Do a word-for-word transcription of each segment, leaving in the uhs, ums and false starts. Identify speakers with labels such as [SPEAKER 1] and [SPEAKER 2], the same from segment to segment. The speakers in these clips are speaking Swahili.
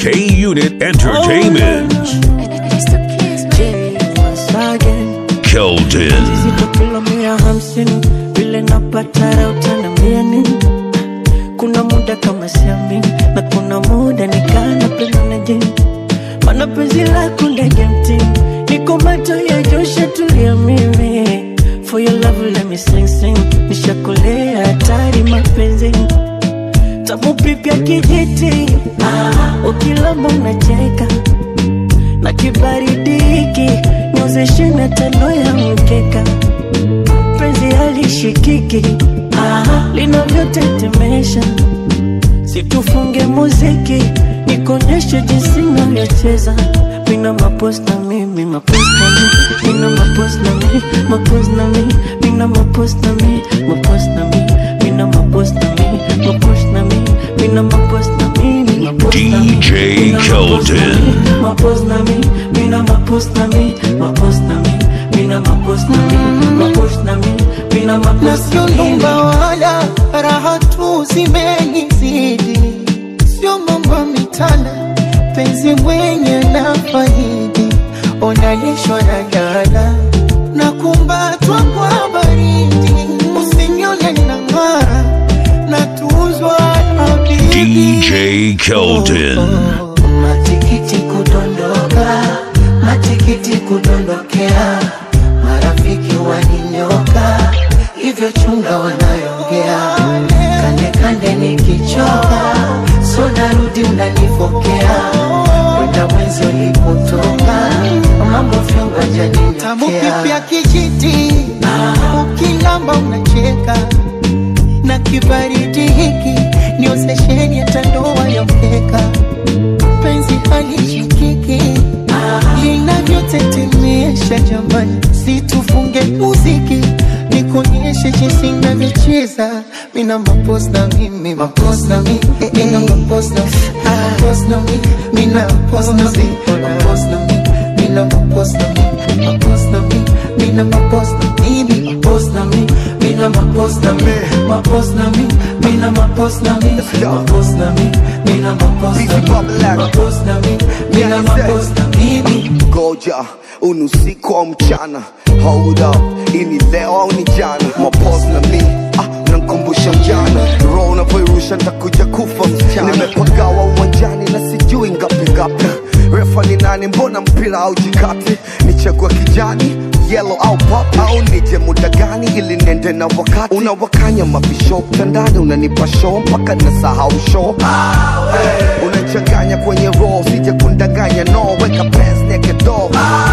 [SPEAKER 1] K-Unit Entertainment. Keldon.
[SPEAKER 2] Vile napata utaniambia nini? Kuna muda kama siamini, na kuna muda nikana penda na jini. Mana penzi lako ndege mtini, niko macho ya Joshua tulia mimi. For your love let me sing sing, nishakolea hatari mapenzi. Tamu pipi ya kijiti, ah, ukilamba unacheka. Na kibaridi hiki, nyozeshe na tano ya mkeka. Penzi halishikiki, ah, linavyotetemesha. Situfunge muziki, nikonyeshe jinsi navyocheza. Mina mapost na mimi, mapost na mimi. Mina mapost na mimi, mapost na mimi. Mina mapost na mimi, mapost na mimi. Mina mapost na mimi, mapost na mimi. Mina mapost na mimi, mapost na mimi.
[SPEAKER 1] D J Keldon.
[SPEAKER 2] Mapost na mimi, mina mapost na mimi, mapost na mimi. Mina mapost na mimi, mapost na mimi. Mina mapost na mimi.
[SPEAKER 3] Nasionumba wala raha tu zimenizidi, sio mambo mitana, penzi mwenye na faidi. Onalishwa na gala, na kumbatwa kwa baridi. Usinione ninang'ara, natuzwa na bibi.
[SPEAKER 1] D J Keldon.
[SPEAKER 3] Matikiti kudondoka, matikiti kudondokea. Marafiki waninyoka, hivyo chunga wanayongea. Kande kande nikichoka, so narudi unanifokea. Wenda mwenzi ulipotoka, mambo fyonga janinyotea. Tamu pipi ya kijiti, ukilamba unacheka. Na kibaridi hiki, niozesheni ya tandoa ya mkeka. Penzi halishikiki, linavyotetemesha jamani. Situfunge muziki, nikonyeshe jinsi navyocheza. Mina mapost na mimi, mapost na mimi. Mina mapost na mimi, mapost na mimi. Mina mapost na mimi, mapost na mimi. Mina mapost na mimi, mapost na mimi. Mina mapost na mimi, mapost na mimi. Mina mapost na mimi, mapost na mimi. Mina mapost na mimi, mapost na mimi. Mina mapost na mimi, mapost na mimi. Mina mapost na mimi.
[SPEAKER 4] Goja, unusiku wa mchana. Hold up, ini leo au ni jana. Mapost na mi, ah, nankumbusha mjana. Roho navoirusha ntakuja kufa msichana. Nimepagawa uwanjani na sijui ngapi ngapi. Refa ni nani, mbona mpira au jikati. Nichagua kijani, yellow au pop. Au nije muda gani ili nende na wakati. Unawakanya mabisho mtandani, unanipa show mpaka nasahau show. Unachanganya kwenye roll, sije kundanganya no. Weka pants naked door.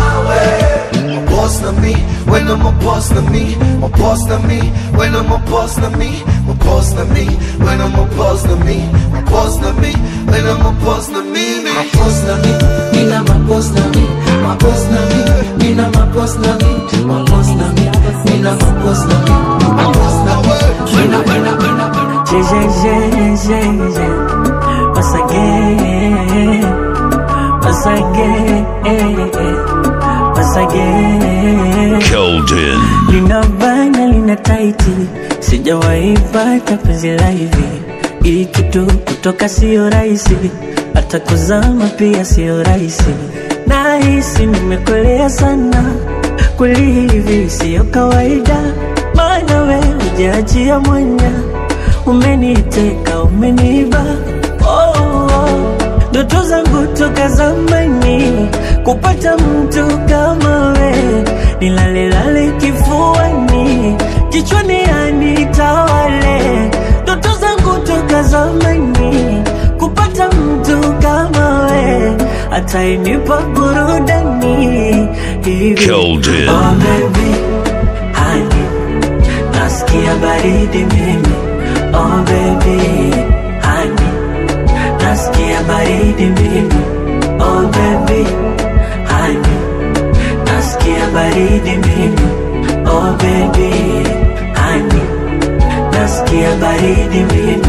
[SPEAKER 5] Boss na me, when I'm a boss na me, my boss na me, when I'm a boss na me, my boss na me, when I'm a boss na me, my boss na me, when I'm a boss na me,
[SPEAKER 2] my boss na me, mina my boss na me, my boss na me, mina my boss na me, my boss na me, mina my boss na me, my boss na me, mina mina mina mina. Je je je je je, once again, once again.
[SPEAKER 1] Keldon.
[SPEAKER 2] Lina bana lina taiti, sijawahi pata penzi la hivi. Hii kitu kutoka sio rahisi, hata kuzama pia sio rahisi. Nahisi nimekolea sana, kweli hivi sio kawaida. Maana wewe hujaachia mwanya, umeniteka umeniba. Oh, oh. Ndoto zangu toka zamani, kupata mtu kama we. Nilale lale kifuani, kichwani anitawale. Ndoto zangu toka zamani, kupata mtu kama we. Atainipa burudani hivi.
[SPEAKER 1] Keldon.
[SPEAKER 2] Oh baby, honey, nasikia baridi mimi. Oh baby, honey, nasikia baridi mimi. Oh baby, honey, nasikia baridi mimi. Oh baby, honey, nasikia baridi mimi.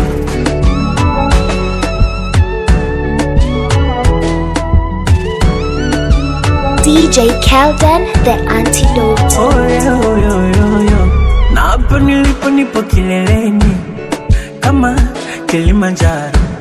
[SPEAKER 6] D J Keldon, the antidote.
[SPEAKER 2] Oh yo yo yo yo, na hapa nilipo nipo kileleni, kama Kilimanjaro.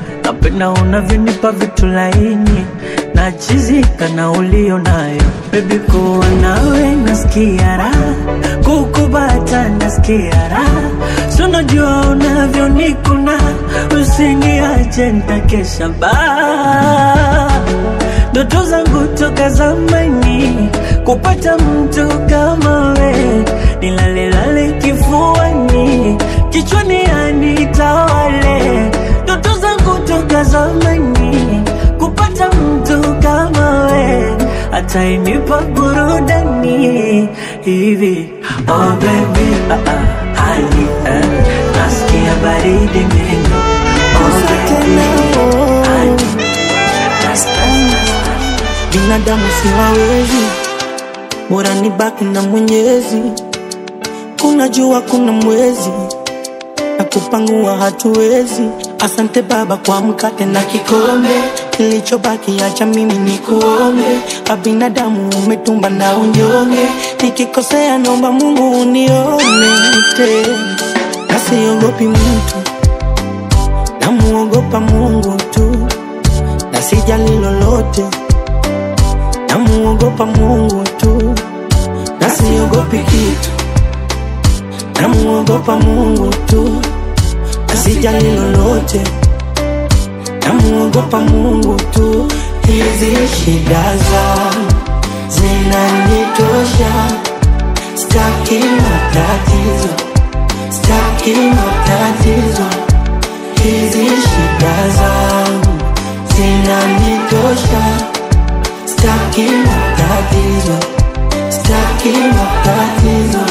[SPEAKER 2] napenda unavyonipa vitu laini, nachizika na ulio nayo. Baby kuwa nawe nasikia raha, kukubata nasikia raha. So najua unavyonikuna, usiniache nitakesha baa. Ndoto zangu toka zamani, kupata mtu kama we. Nilale lale kifuani, kichwani anitawale. Ndoto zangu toka zamani, kupata mtu kama we. Atainipa burudani hivi. Oh baby, ah ah, honey, eh. Nasikia baridi meno. Oh baby, honey, nas, nas, nas.
[SPEAKER 7] Binadamu siwawezi, bora nibaki na Mwenyezi. Kuna jua kuna mwezi, na kupangua hatuwezi. Asante Baba kwa mkate na kikombe, kilichobaki acha mimi nikuombe. Binadamu umetumba na unyonge, nikikosea naomba Mungu unione tena. Na siogopi mtu, namuogopa Mungu tu. Na sijali lolote, namuogopa Mungu tu. Na siogopi kitu, namuogopa Mungu tu. Na sijali lolote, namuogopa Mungu tu. Hizi shida zangu zinanitosha, staki matatizo, staki matatizo. Hizi shida zangu zinanitosha, staki matatizo, staki matatizo.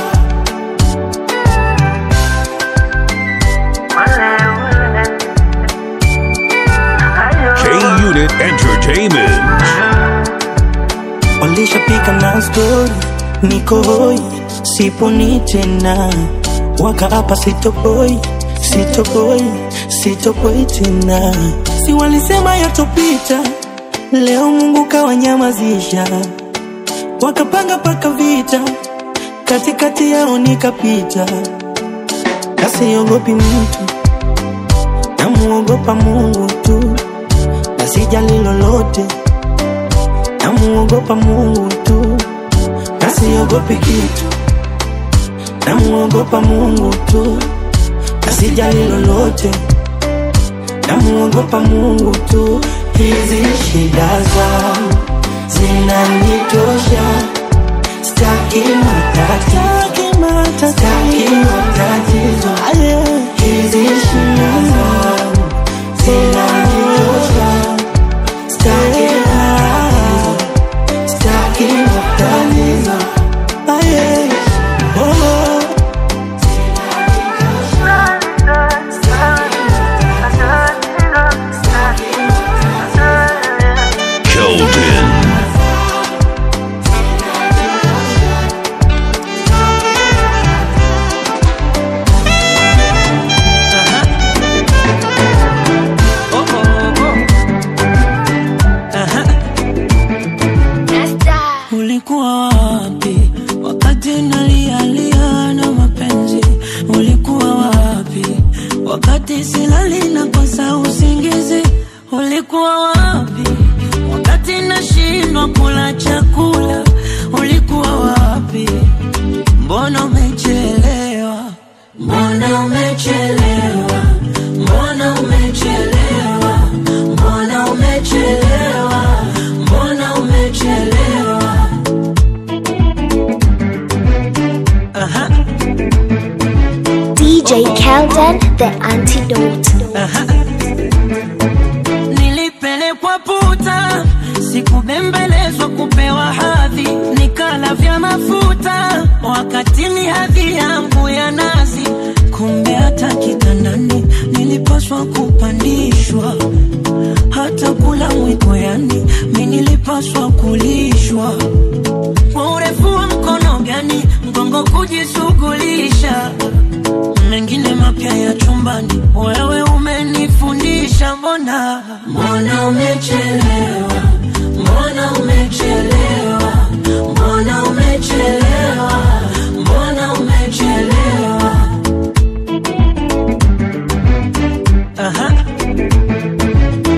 [SPEAKER 1] J-Unit Entertainment.
[SPEAKER 7] Walishapika na story, niko hoi, siponi tena. Waka hapa sitoboi, sitoboi, sitoboi tena. Si walisema yatopita, leo Mungu kawanyamazisha. Wakapanga paka vita, katikati yao nikapita. Na siogopi mtu, namuogopa Mungu tu. Na sijali lolote, namuogopa Mungu tu. Na siogopi kitu, namuogopa Mungu tu. Na sijali lolote, namuogopa Mungu tu. Hizi shida zangu zinanitosha, staki matatizo, staki matatizo. Hizi shida zangu zinanitosha, staki matatizo, staki matatizo.
[SPEAKER 1] Keldon.
[SPEAKER 2] Ulikuwa wapi wakati nalialia na mapenzi? Ulikuwa wapi wakati silali na kosa usingizi? Ulikuwa wapi wakati nashindwa kula chakula? Ulikuwa wapi? Mbona umechelewa? Mbona umechelewa? Mbona umechelewa? Mbona umechelewa? Mbona umechelewa? Aha.
[SPEAKER 6] D J Keldon, the antidote.
[SPEAKER 2] Aha. Nilipelekwa puta, sikubembelezwa kupewa hadhi, nikala vya mafuta wakati ni hadhi yangu ya nazi. Kumbe hata kitandani nilipaswa kupandishwa, hata kula mwiko yani mimi nilipaswa kulishwa. Kwa urefu wa mkono gani mgongo kujishughulisha, mengine mapya ya chumbani wewe umenifundisha. Mbona mbona umechelewa? Mbona umechelewa? Mbona umechelewa? Mbona umechelewa? Aha.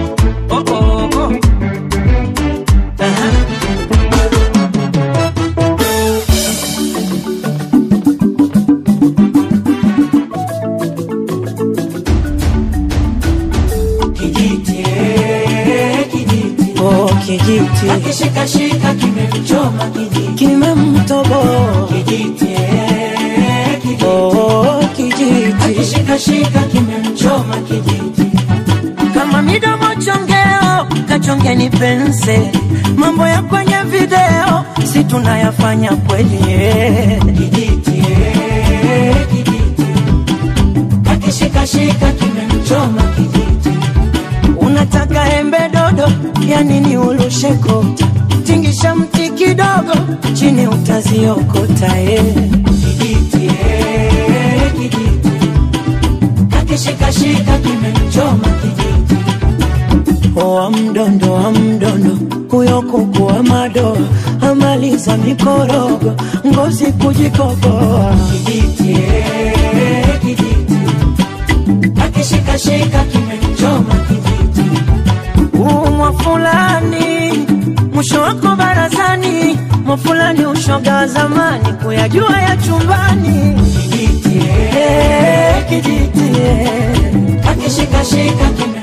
[SPEAKER 2] kijiti,
[SPEAKER 7] akishika shika kimemchoma kijiti,
[SPEAKER 2] kimemtoboa
[SPEAKER 7] kijiti, kijiti,
[SPEAKER 2] oh kijiti,
[SPEAKER 7] akishika shika kimemchoma kijiti.
[SPEAKER 2] Kama midomo chongeo, kachongeni pense, mambo ya kwenye video, si tunayafanya kweli.
[SPEAKER 7] Kijiti, kijiti, akishika shika kimemchoma kijiti.
[SPEAKER 2] Unataka embe dodo, ya nini ulushe kota, tingisha mti kidogo, chini utaziokota eh.
[SPEAKER 7] Kijiti, kijiti, akishika shika kimemchoma kijiti.
[SPEAKER 2] Oa mdondo, wa mdondo, kuyo kuku wa madoa, amaliza mikorogo, ngozi kujikoboa.
[SPEAKER 7] Kijiti, kijiti, akishika shika kimemchoma kijiti.
[SPEAKER 2] Umwa fulani, mwisho wako barazani, mwa fulani ushoga zamani, kuyajua ya chumbani.
[SPEAKER 7] Kijiti,
[SPEAKER 2] kijiti,
[SPEAKER 7] akishika shika kimemchoma.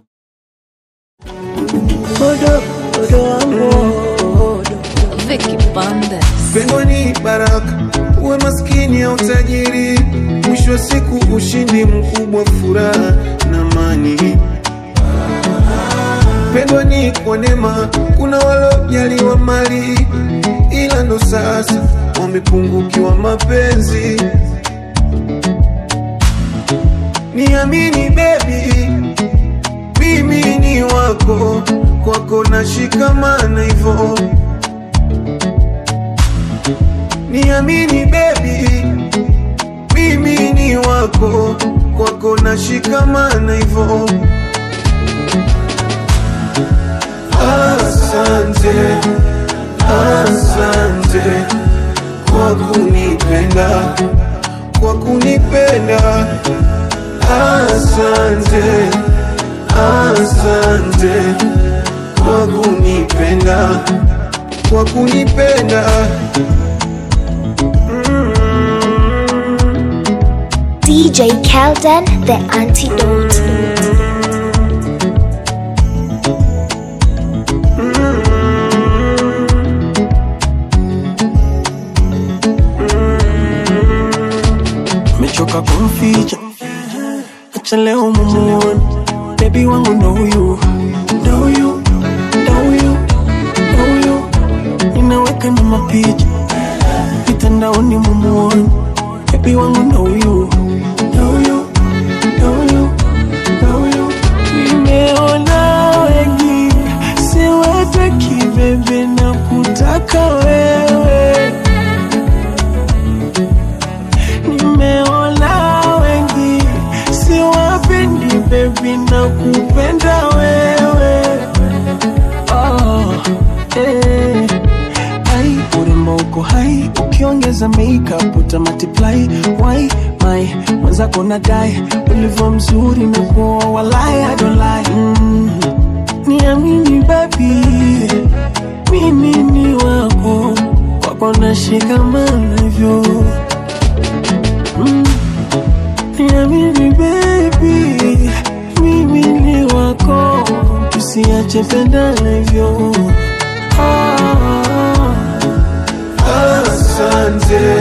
[SPEAKER 2] Odo, odo wangu,
[SPEAKER 8] Vicky Bandes.
[SPEAKER 5] Pendo ni baraka, uwe maskini au tajiri, mwisho wa siku ushindi mkubwa, furaha na amani. Pendo ni kwa neema, kuna walojaliwa mali, ila ndo sasa wamepungukiwa mapenzi. Niamini baby, mimi ni wako, kwako nashikamana hivyo. Niamini baby, mimi ni wako, kwako nashikamana hivyo. Asante, asante kwa kunipenda, kwa kunipenda. Asante, asante kwa kunipenda, kwa kunipenda.
[SPEAKER 6] D J Kelden, the antidote.
[SPEAKER 2] mechoka kumficha, acha leo mumuone, baby wangu know you, know you, know you, know you. Ninaweka na mapicha mitandaoni mumuone, baby wangu know you, know you, know you, know you. Nimeona wengi, siwataki bebe, na kutaka wewe. Nimeona wengi, siwapendi baby, na kupenda wewe. Oh, eh. Ai, urembo uko hai, ukiongeza makeup uta multiply. Why, my, mwenzako nadai, ulivyo mzuri na kuwa walai, I don't lie. Mm. Niamini baby, mimi ni wako, kwako nashikamana hivyo. Mm. Niamini baby, mimi ni wako, tusiache pendana hivyo. Ah.
[SPEAKER 5] Asante,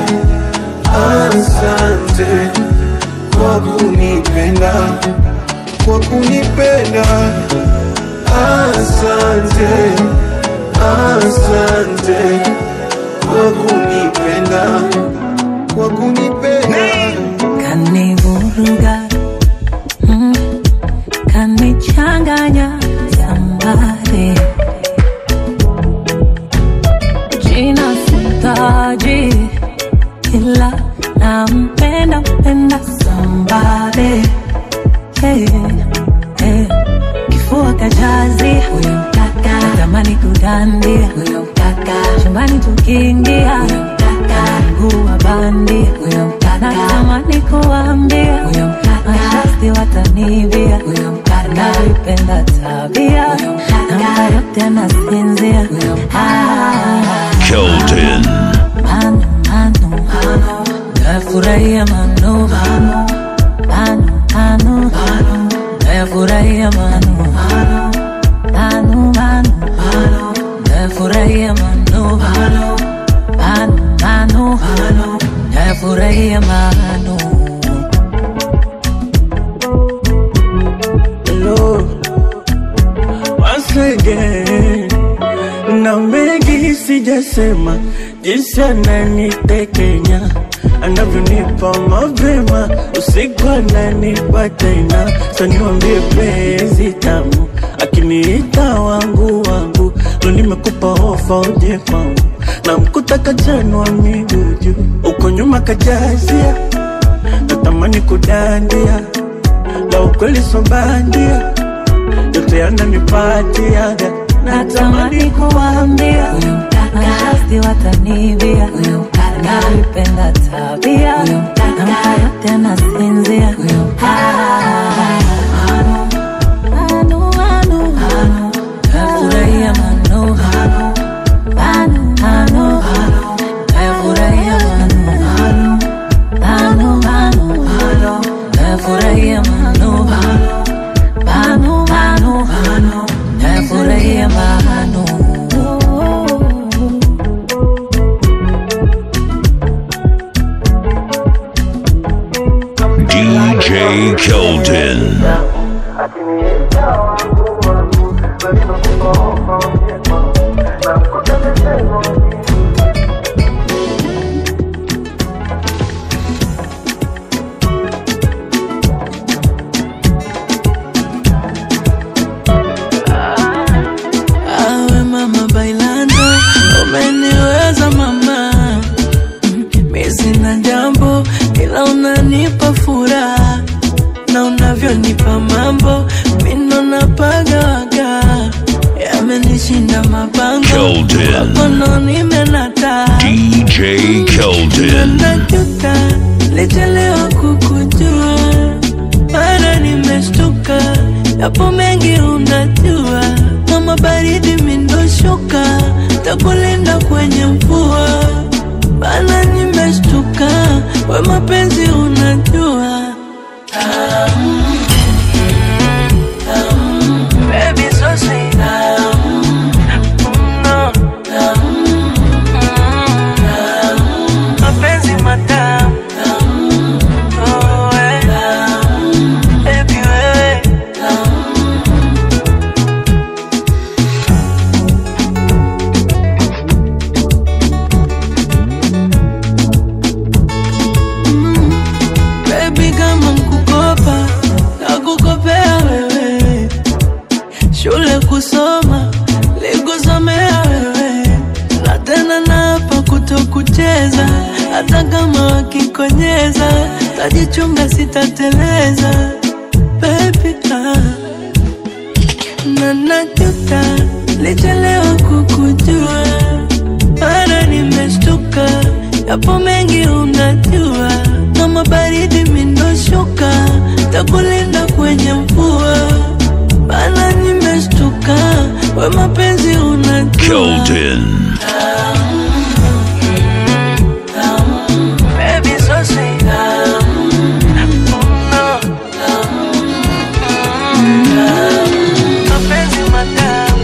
[SPEAKER 5] asante kwa kunipenda, kwa kunipenda. Asante, asante kwa kunipenda, kwa kunipenda.
[SPEAKER 2] Kanivuruga, mm, kanichanganya somebody. Jina sitaji, ila nampenda mpenda somebody. Hey, hey. Kifua kajazi, huyo mkaka, tamani kudandia, huyo mkaka, shambani tukiingia, huyo mkaka, huwa bandi, huyo mkaka, tamani kuambia, huyo mkaka, mashasti watanibia, huyo mkaka, nalipenda tabia, huyo mkaka, namba yote anasinzia, huyo mkaka.
[SPEAKER 1] Kelden.
[SPEAKER 2] Mano, mano, mano, nafurahia mano, mano, mano, mano, mano, nafurahia mano, mano, mano, mano, mano. again. Na mengi sijasema, jinsi ananitekenya, anavyonipa mapema, usiku ananipa tena. Sasa niambie penzi tamu, akiniita wangu wangu, leo nimekupa ofa uje kwangu, na mkuta kajanwa miguu juu, uko nyuma kajazia, natamani kudandia, la ukweli so bandia, yote yananipatiaga, natamani kuambia
[SPEAKER 8] Nashasti watanibia nalipenda tabia namka yote nasinzia Manu, manu, manu nafurahia manu Manu, manu nafurahia manu Manu, manu nafurahia manu Manu, manu nafurahia manu
[SPEAKER 1] D J Keldon.
[SPEAKER 2] Awe mama bailando, umeniweza mama, mimi sina jambo ila unanipa furaha, na unavyonipa mambo mimi napagawaga, yamenishinda mabango hapo nimenata.
[SPEAKER 1] D J Keldon.
[SPEAKER 2] Najuta nichelewa kukujua, mara nimeshtuka, yapo mengi unajua, kama baridi mindoshuka, takulinda kwenye mvua, bana nimeshtuka, we mapenzi unajua. um, um, Baby so sweet, um, no, um, um, mapenzi matamu, um, oh, eh, um, baby wewe, um, baby kama mkukopa, nakukopea wewe, shule kusoma, likusomea wewe, na tena napa kutokucheza, hata kama wakikonyeza, tajichunga sitateleza, baby ah. Na najuta, lichelewa kukujua, mara nimeshtuka, yapo mengi unajua, kama baridi mindoshuka, takulinda kwenye mvua, bana nimeshtuka, we mapenzi unajua.
[SPEAKER 1] Keldon.
[SPEAKER 2] Baby so sweet, um, no, um, mapenzi matamu,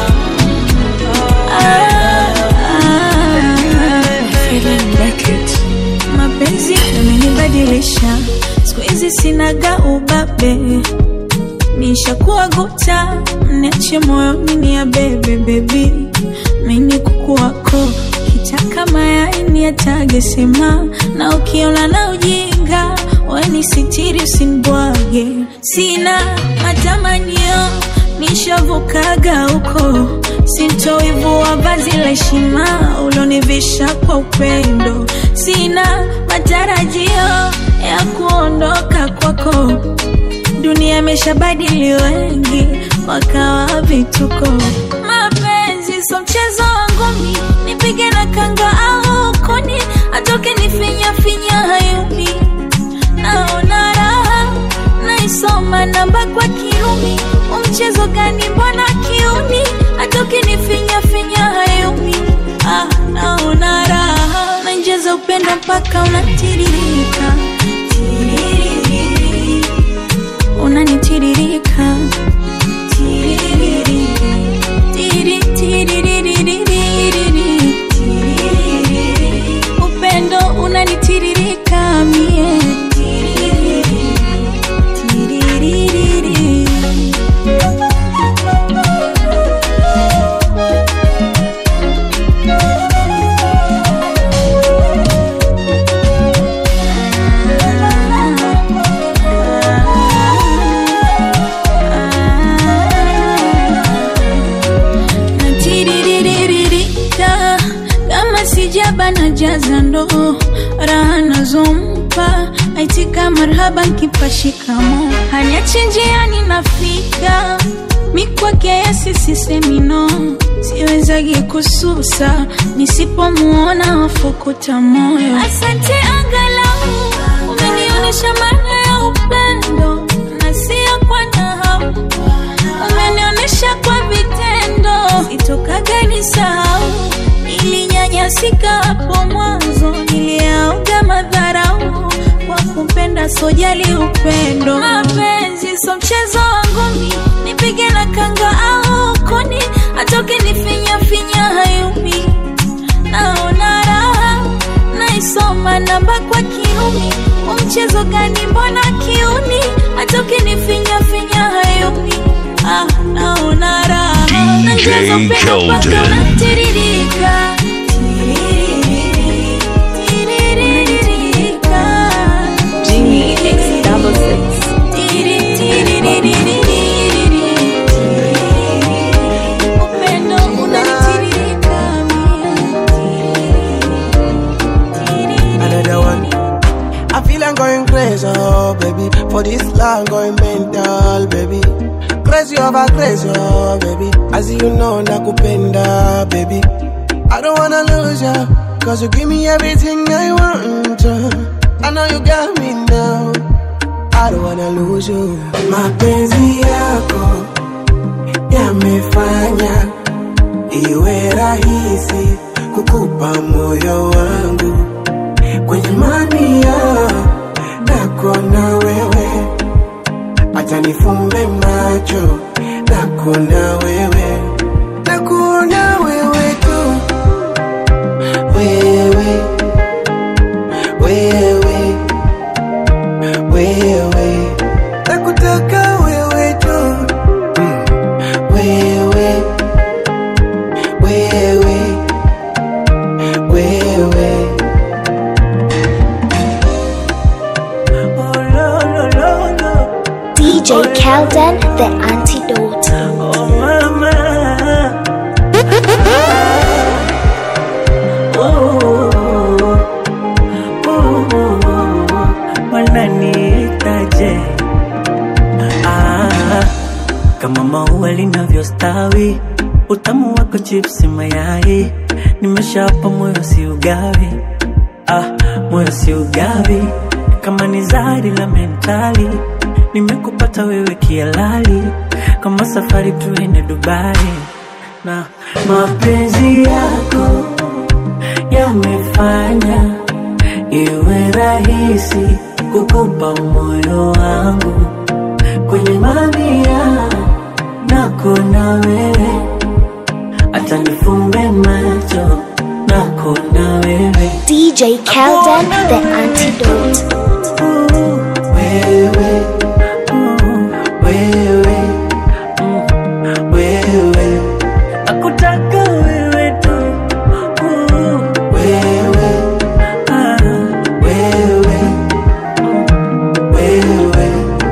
[SPEAKER 9] mapenzi yamenibadilisha, siku hizi sinaga ubabe, nishakuwa guta, niache moyoni ni ya bebe baby, mimi kuku wako, kitaka mayai ni atage sema, na ukiona na ujinga, weni sitiri usinibwage, sina matamanio, nishavukaga huko, sintoivua vazi la heshima, ulonivisha kwa upendo, sina matarajio ya kuondoka kwako, dunia imeshabadili wengi, wakawa vituko, mapenzi so mchezo wangu mimi, nipige na kanga au koni, atoke nifinya finya hayuni, naona raha, naisoma namba kwa kirumi, umchezo gani mbona kiuni, atoke nifinya finya hayuni, ah, naona raha, nainjeza upendo mpaka unatiririka, tiririri, unanitiririka, tiririri, tiri, tiririri, tiririri, upendo unanitiririka mie, tiririri, tiririri. najaza ndoo, raha nazompa aitika marhaba kipa shikamo. Haniachi njiani nafika, mikwake yesi sisemi no. Siwezagi kususa, nisipomuona wafukuta moyo. Asante angalau, umenionesha maana ya upendo, na siya kwa nahau. Umenionesha kwa vitendo, itokaga nisahau. Nilinyanyasika hapo mwanzo, niliauga madharau. Kwa kupenda sojali upendo. Mapenzi so mchezo wangu mi, nipige na kanga au koni, atoke nifinya finya hayumi. Naona raha, naisoma namba kwa kiumi. Mchezo gani mbona kiuni, atoke nifinya finya hayumi. Ah, naona raha,
[SPEAKER 1] D J Keldon.
[SPEAKER 9] Tiririka,
[SPEAKER 10] going crazy, oh baby. For this long going mental, baby. Crazy over crazy, oh baby. As you know, nakupenda, baby. I don't wanna lose ya, cause you give me everything I want. I know you got me now, I don't wanna lose you. Mapenzi yako yamefanya iwe rahisi kukupa moyo wangu. Kwenye mania nako na wewe, acha nifumbe macho nako na wewe, nako na wewe tu. Wewe, wewe, wewe, nakutaka wewe tu. mm. Wewe, wewe, wewe.
[SPEAKER 6] D J Keldon, the antidote.
[SPEAKER 2] Oh mama, oh, oh, oh, wananiitaje? Ah, kama maua linavyostawi, utamu wako chipsi mayai, nimeshapa moyo si ugawi. Ah, moyo si ugawi, kama ni zari la mentali, nimekupata wewe kialali. Kama safari tuende Dubai, na mapenzi yako yamefanya iwe rahisi kukupa moyo wangu. Kwenye mamia nako na wewe, hata nifumbe macho nako na wewe.
[SPEAKER 6] D J Keldon, the antidote.
[SPEAKER 2] Wewe, wewe, wewe, nakutaka wewe tu. Wewe, ah, wewe, wewe.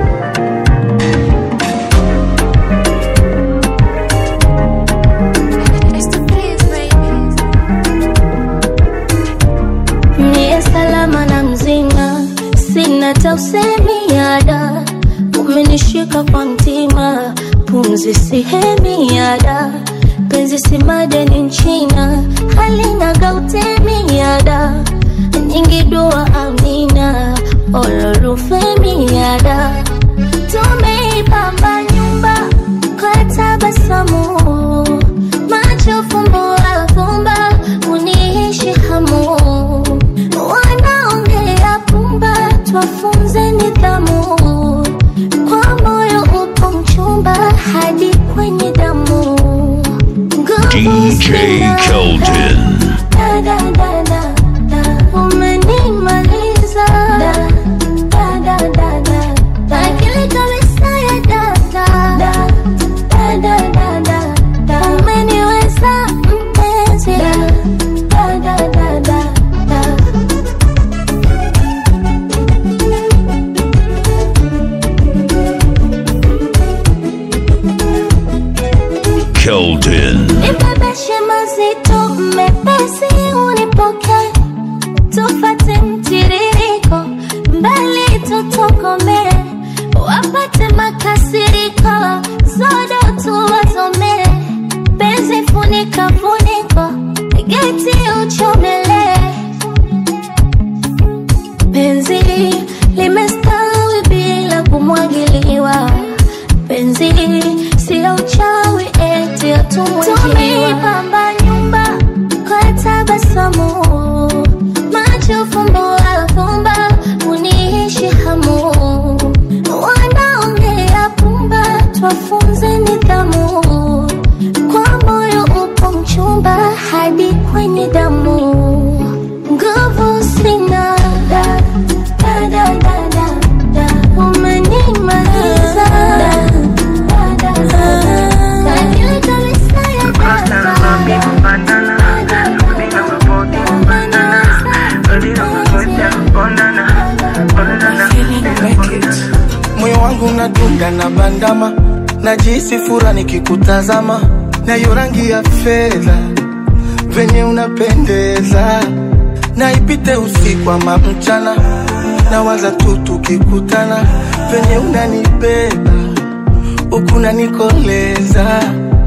[SPEAKER 11] Ni salama na mzima, sina tausemi yada. Umenishika kwa mtima, pumzi sihemi yada. Penzi si madeni nchina, halina gautemi yada. Nyingi dua amina, olorufemi yada. Tumeipamba nyumba kwa tabasamu, macho fumbo afumba, uniishi hamu. Wanaongea pumba, twafunze nidhamu. Kwa moyo upo mchumba, hadi kwenye damu.
[SPEAKER 1] D J Keldon.
[SPEAKER 11] Da da da da da, umenimaliza. Da da da da da, akili kabisa ya data. Da da da da da da, umeniweza mpenzi. Da da da da da da.
[SPEAKER 1] Keldon.
[SPEAKER 11] Nibebeshe mazito mepesi unipoke, tufate mtiririko, mbali tutokome, wapate makasiriko, zodo tuwazome, penzi funika funiko, geti uchomele, penzi limestawi bila kumwagiliwa, penzi sio uchawi eti atumwagiwa. Tumepamba nyumba kwa tabasamu, macho fumbo afumba, uniishi hamu, wanaongea pumba, twafunze nidhamu, kwa moyo upo mchumba hadi kwenye damu, nguvu sina da da da da da da, umenimaliza da da da da, kajili kabisa ya da da da.
[SPEAKER 3] Moyo wangu unadunda na bandama, najisi fura nikikutazama, na hiyo rangi ya fedha venye unapendeza, na ipite usiku ama mchana, na waza tu tukikutana, venye unanibeba huku unanikoleza,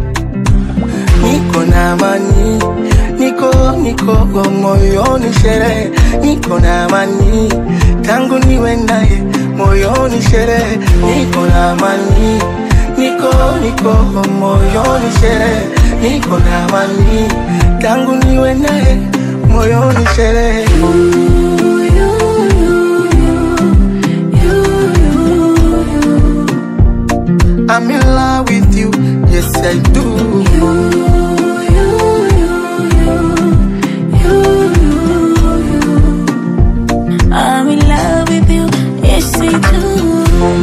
[SPEAKER 3] niko na amani, niko niko kwa moyoni sherehe, niko na amani tangu niwe naye, moyoni sherehe, niko na amani, niko niko kwa moyoni sherehe, niko na amani tangu niwe naye, moyoni sherehe. I'm in love with you, yes I do.
[SPEAKER 9] I'm in love with you, yes I do.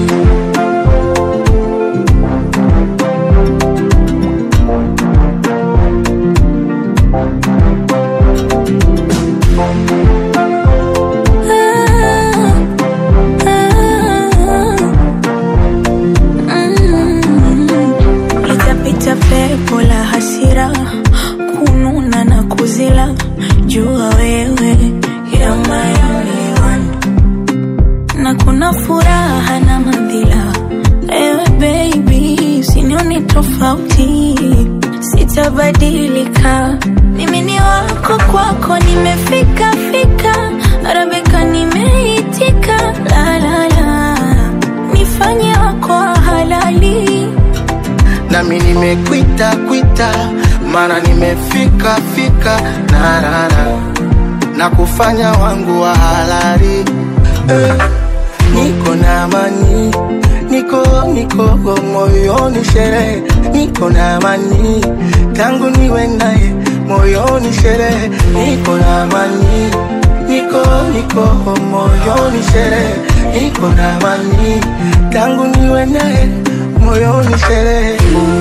[SPEAKER 9] Litapita pepo la hasira, kununa na kuzila, jua wewe ya mayoni one, na kuna furaha na madhila, ewe baby usinione tofauti, sitabadilika, mimi ni wako, kwako nimefika fika, Arabika nimeitika, la la la, nifanye wako halali,
[SPEAKER 3] nami nimekuita kuita, maana nimefika fika, narara na kufanya wangu wa halali, eh, niko na amani, niko niko kwa moyoni sherehe, niko na amani tangu niwe naye, moyoni sherehe, niko na amani, niko niko kwa moyoni sherehe, niko na amani tangu niwe naye, moyoni sherehe.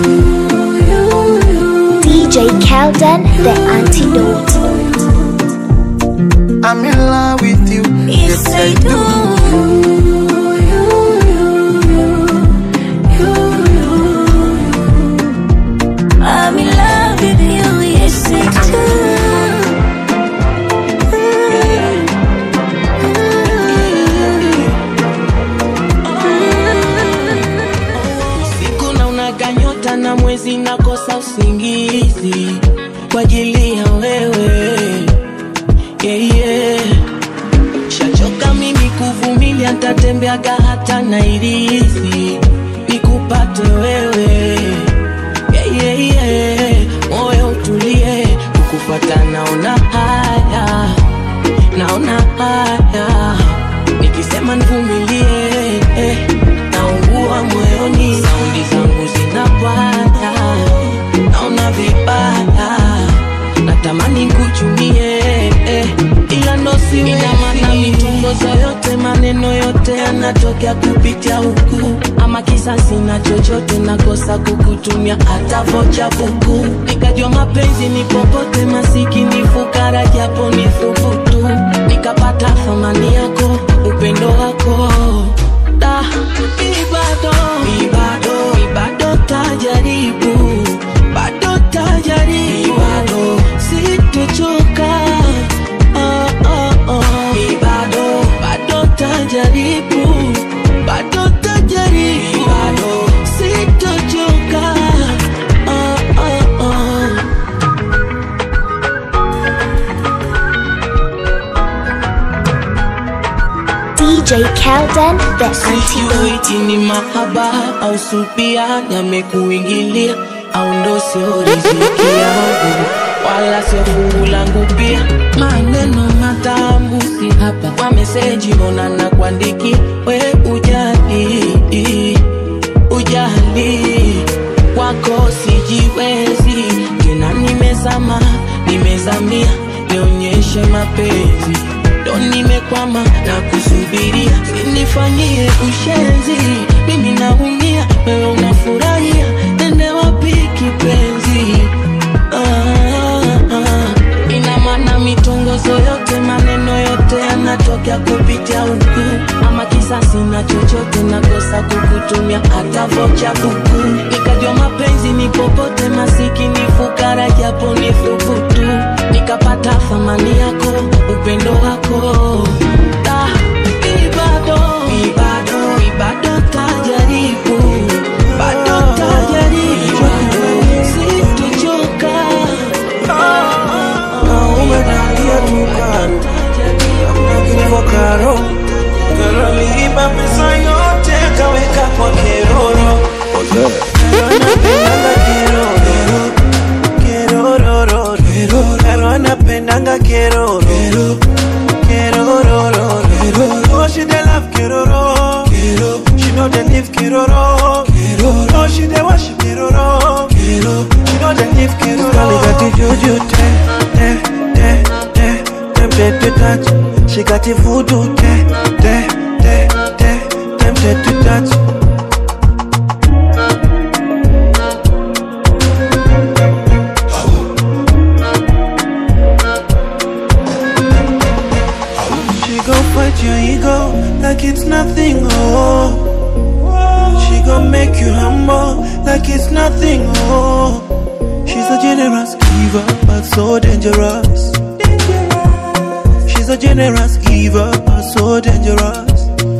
[SPEAKER 6] D J Kelden, the antidote.
[SPEAKER 3] I'm in love with you, yes, yes I do.
[SPEAKER 9] I'm in love with you, yes I do.
[SPEAKER 7] Siku na unaganyota na mwezi nakosa usingizi kwa ajili ya wewe, yeah, yeah. Shachoka mimi kuvumilia, ntatembeaga hata Nairobi nikupate wewe, yeah, yeah, yeah. Moyo utulie, kukufuata naona haya, naona haya, nikisema nivumilie, eh, naungua moyoni, saundi zangu zinapata, naona vibaya, natamani kuchumie, eh, ila ndo siwe, ina maana mitongozo yote, maneno yote yanatokea kupitia huku, ama kisasi na chochote nakosa kukutumia hata vocha buku, nikajua mapenzi ni popote, masikini fukara japo ni thubutu, nikapata thamani yako, upendo wako, da, ibado, ibado, ibado tajaribu, bado tajaribu, bado sitochoka, oh, oh, oh.
[SPEAKER 6] J Kelden the
[SPEAKER 7] Sijui
[SPEAKER 6] Antidote.
[SPEAKER 7] ni mahaba au supia yamekuingilia au ndo sio riziki yangu wala sio fungu langu pia. Maneno matamu si hapa kwa meseji mbona na kuandiki we ujali ujali wako sijiwezi tena nimezama nimezamia nionyeshe mapenzi ndo nimekwama na kusubiria sinifanyie ushenzi mimi naumia wewe unafurahia nende wapi kipenzi ah, ah. Ina maana mitongozo yote maneno yote yanatokea kupitia huku ama kisasi na chochote nakosa kukutumia hata vocha kuku nikajua mapenzi ni popote masikini fukara japo ni thubutu nikapata thamani yako upendo wako da ibado ibado ibado tajaribu bado tajaribu sitochoka
[SPEAKER 10] umedalia tukaro akinivokaro karo liiba pesa yote kaweka kwa keroro anapendanga keroro keroro karo anapendanga keroro keroro oh she dey love keroro she know they live keroro oh she dey worship keroro she know they live keroro girl got the juju te te te te tempted to touch she got the voodoo te te te te tempted to touch. Your ego like it's nothing, oh. She gon' make you humble like it's nothing, oh. She's a generous giver but so dangerous. She's a generous giver but so dangerous.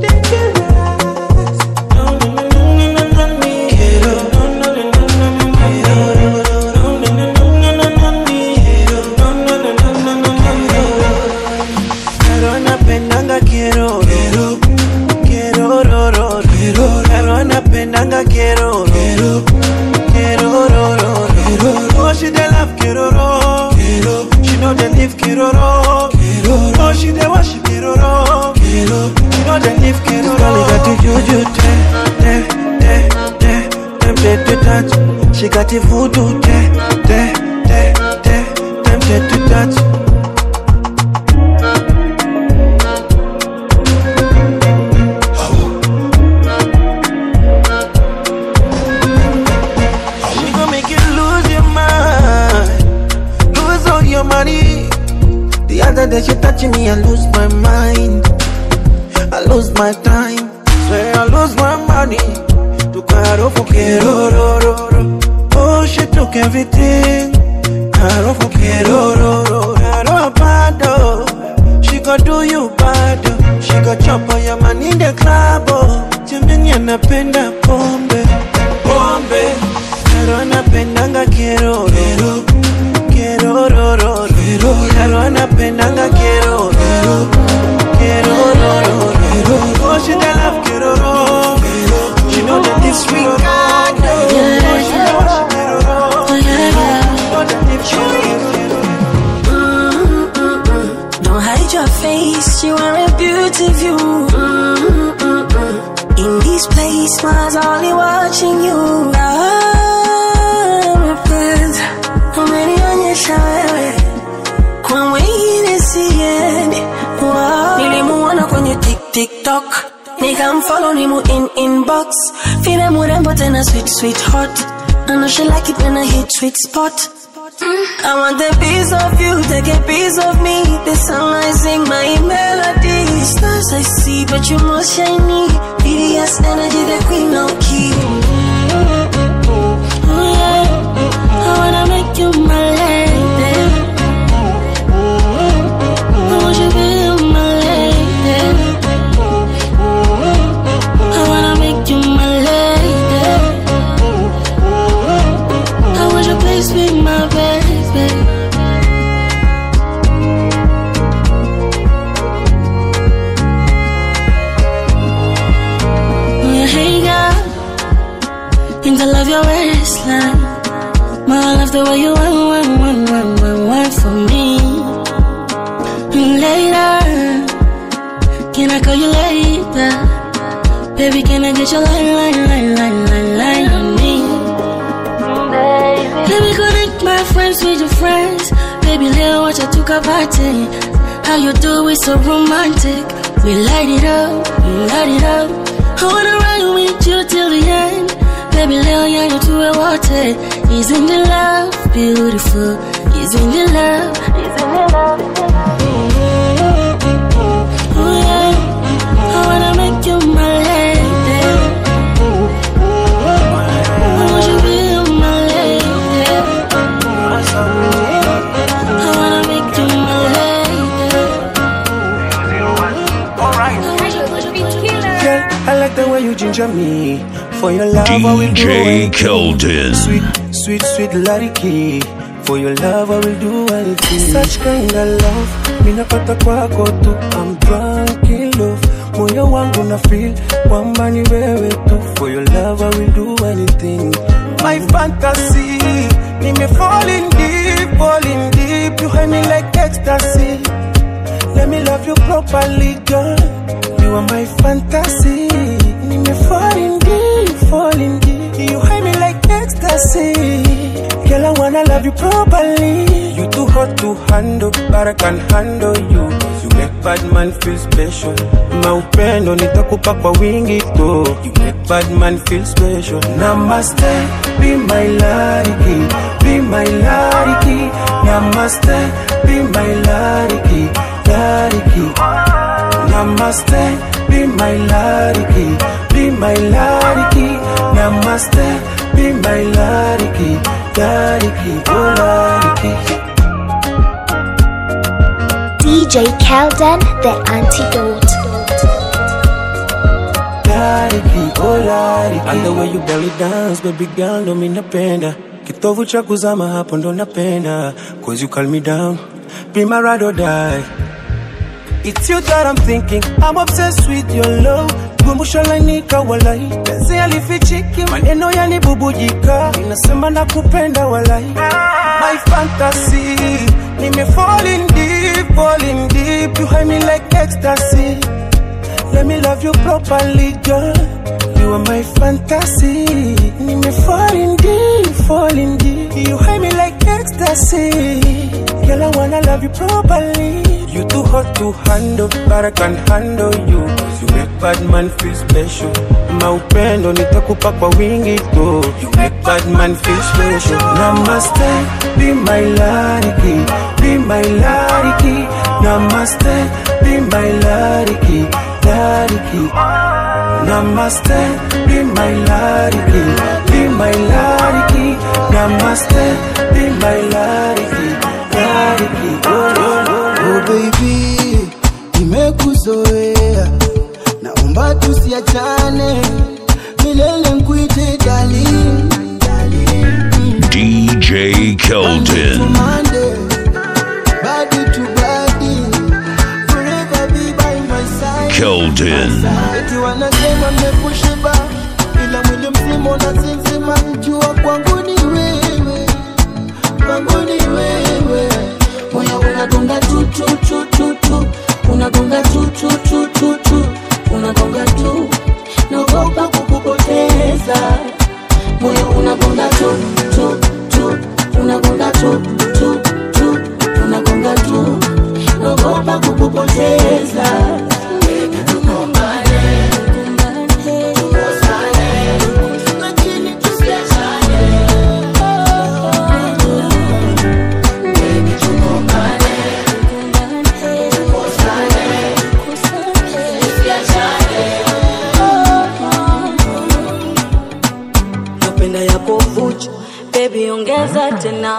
[SPEAKER 10] She got the voodoo, te, te, te, te, tempted to touch. She gon' make you lose your mind, lose all your money. The other day she touching me, I lose my mind, I lose my time, swear I lose my money. To caro for keroro. Oh, she took everything. Caro for keroro. Caro bado. She gon' do you bad. She gon' chop all your money in the club. Jamani anapenda pombe, pombe. Caro anapendanga keroro, keroro. Caro anapendanga keroro, keroro. Oh, she dey love keroro. She know that this sweet God.
[SPEAKER 8] Don't hide your face, you are a beauty view. In this place, smiles only watching you. I'm a friend, I'm ready on your shower. Come wait and see it. Nilimuona kwenye tik tik tok, nikamfollow nimu in inbox. Feel murembo tena sweet sweet hot. I know she like it when I hit sweet spot. Mm. I want a piece of you, take a piece of me. The sunlight sing my melody. Stars I see, but you're more shiny. B D S energy, the queen of key. Oh yeah, I wanna make you my lady. I want you to be my lady. I wanna make you my lady. I want you please be my baby.
[SPEAKER 9] your waistline. My love the way you want, want, want, want, want, want for me. And later, can I call you later? Baby, can I get your line, line, line, line, line, line on me? Baby, let me connect my friends with your friends. Baby, little watch I took a party. How you do it so romantic. We light it up, we light it up. I wanna ride with you till the end. Baby, little young you to a water. Isn't the love beautiful? Isn't the love? Isn't the love? Oh yeah, I wanna make you my lady. I want you to be my lady. I wanna make you my lady.
[SPEAKER 10] Alright. Yeah, I like the way you ginger me. For your love, I will do
[SPEAKER 1] D J Keldon.
[SPEAKER 10] Sweet, sweet, sweet Lariki. For your love, I will do anything. Such kind of love, minapata kwako tu. I'm drunk in love. Moyo wangu na feel kwamba ni wewe tu. For your love, I will do anything. My fantasy, nime falling deep, falling deep. You hide me like ecstasy. Let me love you properly, girl. You are my fantasy. Nime falling deep, falling deep. You hide me like ecstasy. Girl, I wanna love you properly. You too hot to handle, but I can handle you. You make bad man feel special. Maupendo nitakupa kwa wingi tu. You make bad man feel special. Namaste, be my lariki, be my lariki. Namaste, be my lariki, lariki. Namaste, be my lariki, be my lariki. Namaste, be my lariki, lariki, oh lariki.
[SPEAKER 6] D J Keldon, the antidote.
[SPEAKER 10] Lariki, oh lariki. And the way you belly dance, baby girl, ndo mi napenda. Kitovu cha kuzama hapo ndo napenda. Cause you calm me down, be my ride or die. It's you that I'm thinking, I'm obsessed with your love. Gumbusho lainika walai, penzi alifichiki, maneno yanibubujika, inasema nakupenda walai. My fantasy, nime falling deep, falling deep. You hide me like ecstasy. Let me love you properly, girl. You are my fantasy. Nime falling deep, falling deep. You hide me like ecstasy. Girl, I wanna love you properly. You too hot to handle, but I can handle you. You make bad man feel special. Maupendo nitakupa kwa wingi tu. You make bad man feel special. Namaste, be my lariki, be my lariki. Namaste, be my lariki, lariki. Namaste, be my lariki, be my lariki. Namaste, be my lariki, lariki. Oh, oh, oh.
[SPEAKER 3] Oh baby, nimekuzoea, naomba tusiachane, milele nkuite darling, darling.
[SPEAKER 1] D J Keldon.
[SPEAKER 3] Monday, body to body, forever be by my side.
[SPEAKER 1] Keldon.
[SPEAKER 3] Eti wanasema nimekushiba, ila mwili mzima unasinzima, jua kwangu ni wewe, kwangu ni wewe. Moyo unagonga tu tu tu tu tu, unagonga tu tu tu tu tu, unagonga tu, naogopa kukupoteza. Moyo unagonga tu tu tu, unagonga tu tu tu, unagonga tu, naogopa kukupoteza.
[SPEAKER 9] Baby ongeza tena,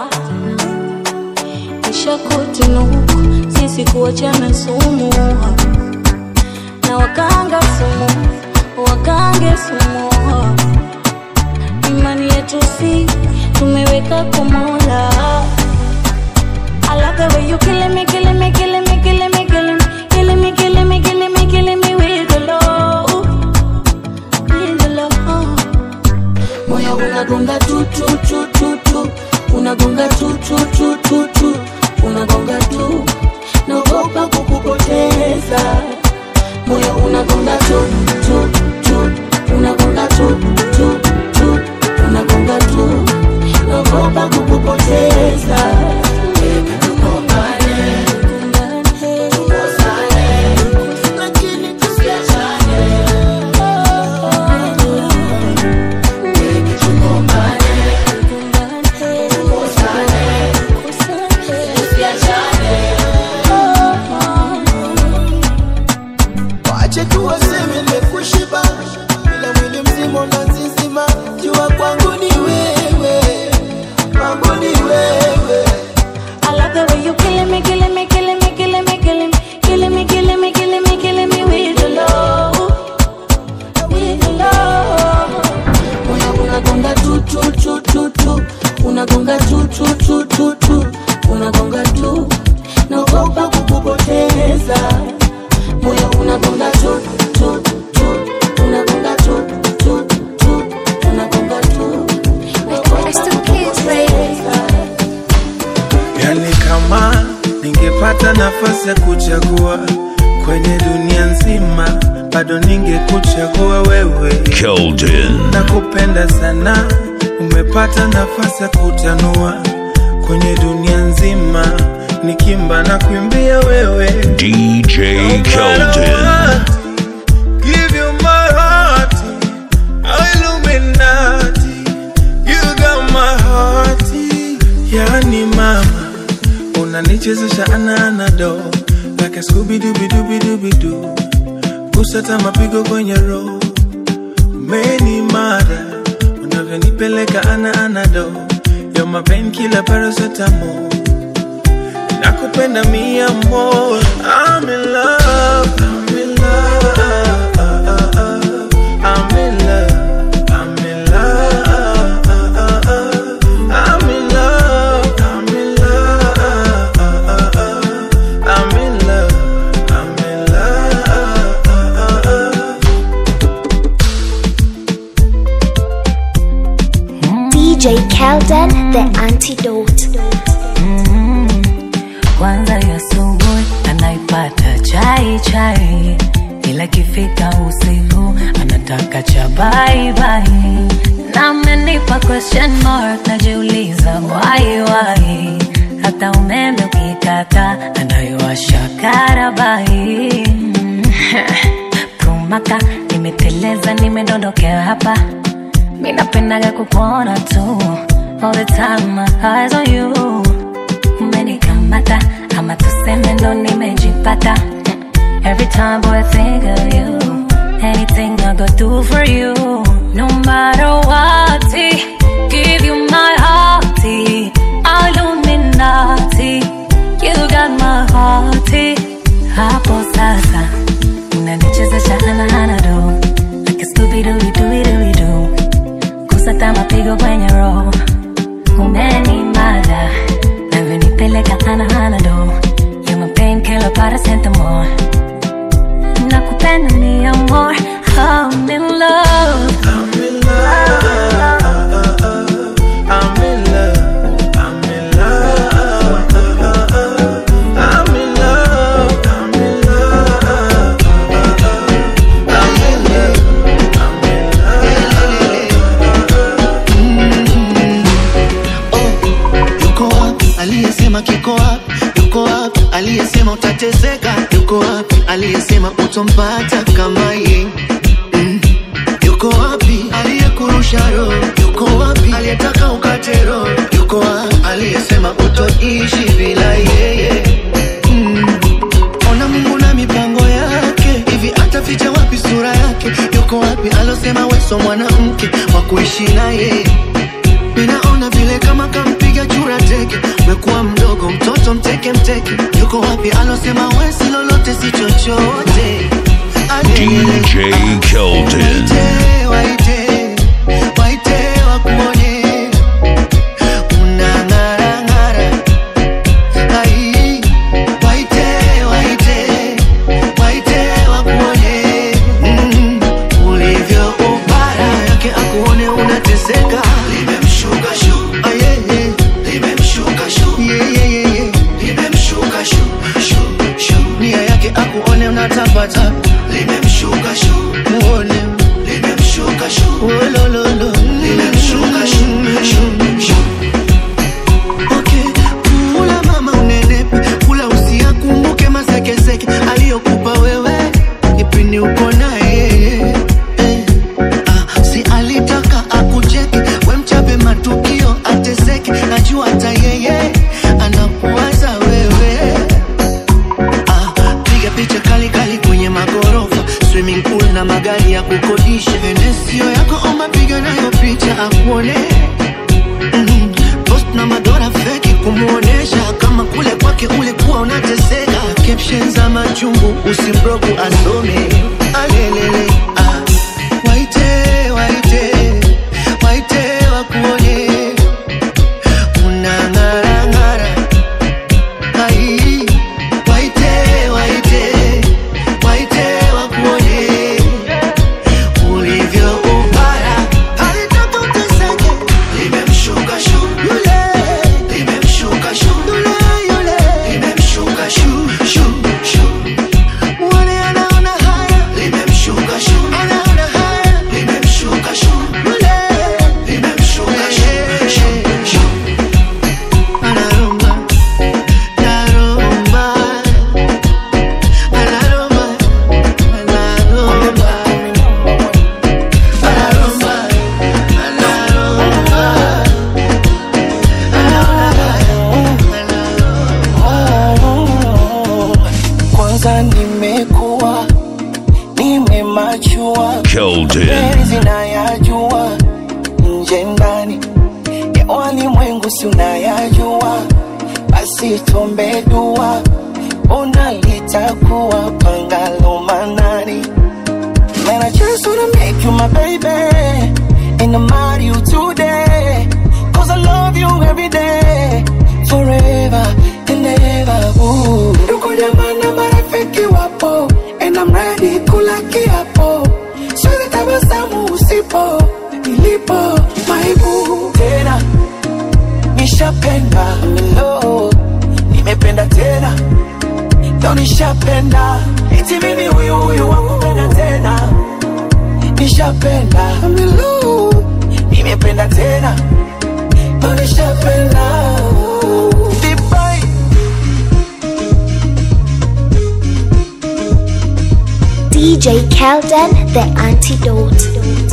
[SPEAKER 9] nishakutinuku, sisi kuachana sumu. Na wakanga sumu, wakange sumu. Imani yetu si, tumeweka kwa Mola. I love the way you killing me, killing me, killing me, killing me, killing me, killing me, killing me, killing me, killing me with the love, with the love. Moyo
[SPEAKER 8] unagonga tu tu tu tu tu, unagonga tu tu tu tu tu, unagonga tu, naogopa kukupoteza. Moyo unagonga tu tu tu, unagonga tu tu tu, unagonga tu, naogopa kukupoteza. Unagonga tu tu tu tu tu, unagonga tu, naogopa kukupoteza. Moyo unagonga tu tu tu, unagonga tu tu tu, unagonga tu, naogopa kukupoteza.
[SPEAKER 10] Yani kama ningepata nafasi ya kuchagua kwenye dunia nzima, bado ningekuchagua wewe.
[SPEAKER 1] Keldon.
[SPEAKER 10] Nakupenda sana, umepata nafasi ya kutanua kwenye dunia nzima, nikimba na kuimbia wewe.
[SPEAKER 1] D J Keldon.
[SPEAKER 10] Give you my heart, Illuminati, you got my heart. Yani mama, unanichezesha ana ana do, like a Scooby Dooby Dooby Dooby Doo. Kusata mapigo kwenye roho, many mada, unavyonipeleka ana ana do. You're my painkiller, paracetamol. Nakupenda mi amor. I'm in love, I'm in love, I'm in love, I'm in love, I'm in love, I'm in love, I'm in love, I'm in
[SPEAKER 6] love. D J Keldon, the antidote.
[SPEAKER 12] Kwanza ya asubuhi anaipata chai chai, ila kifika usiku anataka cha bye bye. Na amenipa question mark, najiuliza why why. Hata umeme ukikata anaiwasha karabai. Prumaka nimeteleza, nimedondokea hapa. Mimi napendaga kukuona tu, all the time my eyes on you. Umenikamata, ama tuseme ndo nimejipata. Every time boy I think of you, anything I go do for you. No matter what, give you my heart, Illuminati, you got my heart. Hapo sasa unanichezesha ana ana do, like a Scooby Dooby Dooby Dooby Doo. Kusata mapigo kwenye roho, umenimada, navyonipeleka ana ana do. You're my painkiller, paracetamol. Nakupenda mi amor. I'm in love,
[SPEAKER 10] I'm in love, I'm in love, I'm in love, I'm in love, I'm in love, I'm in
[SPEAKER 3] love. Oh, yuko wapi aliyesema kiko wapi? Yuko wapi aliyesema utateseka? Yuko wapi aliyesema utompata kama yeye? Mm. Yuko wapi aliyekurusha roho? Yuko wapi aliyetaka ukate roho? Yuko wapi aliyesema utoishi bila yeye? Mm. Ona Mungu na mipango yake, hivi ataficha wapi sura yake? Yuko wapi alosema wewe sio mwanamke wa kuishi naye? Ninaona vile kama kampiga chura teke, umekuwa mdogo mtoto mteke mteke. Yuko wapi alosema wewe si lolote si chochote?
[SPEAKER 1] D J Keldon.
[SPEAKER 3] Waite, waite, waite wakuone, unang'ara ng'ara. Ai, waite, waite, waite wakuone, mm, ulivyo ubara yake akuone unateseka.
[SPEAKER 13] kumuonesha kama kule kwake ulikuwa unateseka. Captions za machungu usimbroku asome. Alelele ah. Waite, waite, waite wakuone unang'ara ng'ara. Ai, waite, waite, waite wakuone ulivyo upara. Alitapoteseke limemshuka shu yule, limemshuka shu yule yule, limemshuka shu shu shu. Wale anaona haya limemshuka shu, anaona haya limemshuka shu yule, limemshuka shu shu shu. Anarumba, anarumba, anarumba, anarumba,
[SPEAKER 2] Kwanza nimekuwa nimemachua,
[SPEAKER 1] Keldon.
[SPEAKER 2] penzi nayajua, nje ndani ya walimwengu si unayajua. Basi tuombe dua, ona litakuwa pangalo manani. Man, I just wanna make you my baby, and I'm out you today, cause I love you every day, forever and ever. Ooh. Ndugu jamaa na marafiki wapo, and I'm ready kula kiapo, siwezi tabasamu usipo, nilipo maibu. Tena nishapenda milo, nimependa tena, leo nishapenda, eti mimi huyu huyu wakupenda tena. Nishapenda milo, nimependa tena, leo nishapenda. Dubai.
[SPEAKER 6] D J Keldon, the antidote.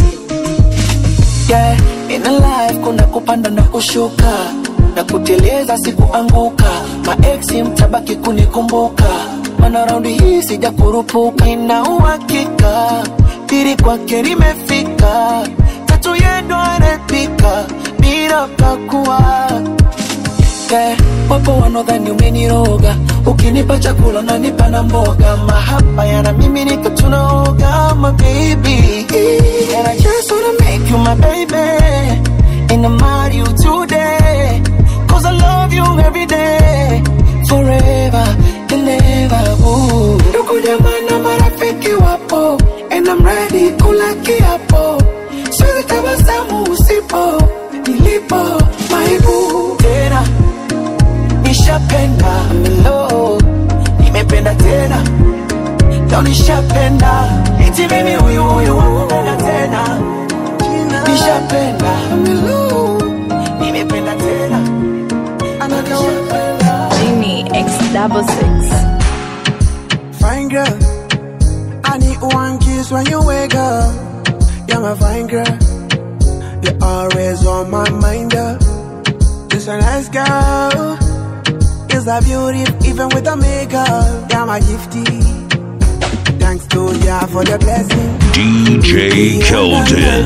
[SPEAKER 2] Yeah, in a life kuna kupanda na kushuka, na kuteleza sikuanguka. Maeksi mtabaki kunikumbuka, mana raundi hii sija kurupuka. Ina uhakika pili kwake nimefika, tatu yendo anapika bila pakua. Yeah, wapo wanodhani umeniroga, ukinipa chakula unanipa na mboga. Mahaba yana mimi niko tunaoga, my baby. And I just wanna make you my baby, and I'm out you today, cause I love you every day, forever and ever. Ooh. Ndugu jamaa na marafiki wapo, and I'm ready kula kiapo, siwezi tabasamu usipo, nilipo maibu. Tena nishapenda milo, nimependa tena, leo nishapenda, eti mimi huyu huyu wakupenda tena. Nishapenda milo, nimependa tena, nishapenda.
[SPEAKER 14] Genie X double six.
[SPEAKER 10] Fine girl, I need one kiss when you wake up. You're my fine girl, you're always on my mind, girl. Just a nice girl, is a beauty even with the makeup. You're my gifty, thanks to ya for the blessing.
[SPEAKER 1] D J Keldon.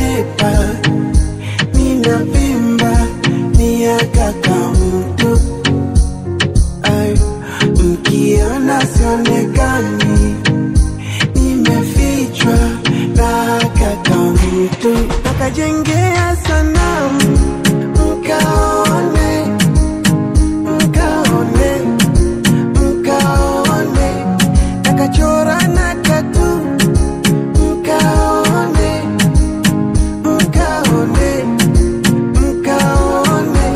[SPEAKER 10] Nina bimba, niya kaka mtu. Ay, mkiona sionekani, nimefichwa na kaka mtu. Nakajengea sanamu, mkaone, mkaone, mkaone. Nakachora na tatu, mkaone, mkaone, mkaone.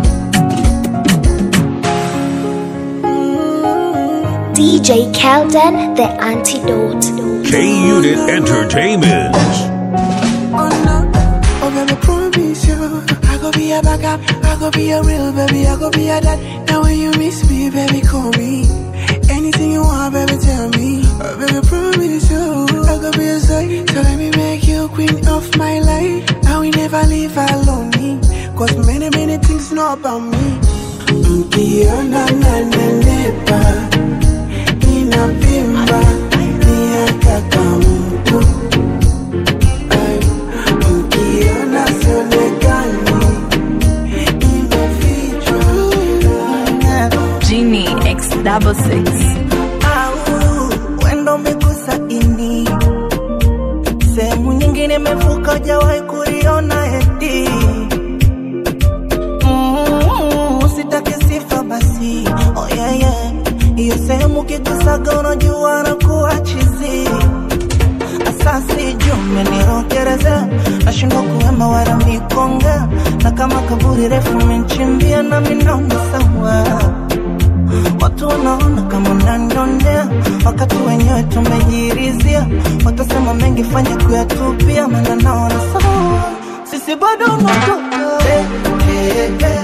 [SPEAKER 6] D J Keldon, the antidote.
[SPEAKER 1] K-Unit Entertainment.
[SPEAKER 10] Oh no, oh baby, promise you, I go be a backup, I go be a real baby, I go be a dad. Now when you miss me, baby, call me. Anything you want, baby, tell me. Oh baby, promise you, I go be a side. So let me make you queen of my life. I will never leave alone, cause many, many things know about me. Mkiona na nenepa, inapimba, niya kaka mtu. Ay, mkiona sionekani, imefichwa
[SPEAKER 14] double six.
[SPEAKER 15] Au wendo umegusa ini, sehemu nyingine imevuka hujawahi kuliona eti. Mm, usitake sifa basi, oh yeah yeah. Iyo sehemu kikusaga unajua na kuwa chizi. Asasi jume nirokereza, nashindwa kuwema wala mikonga. Na kama kaburi refu menchimbia na minaona sawa. Watu wanaona kama unanionea, wakati wenyewe tumejirizia. Watasema mengi fanya kuyatupia, maana naona sawa. Sisi bado unatoka hey, hey, hey.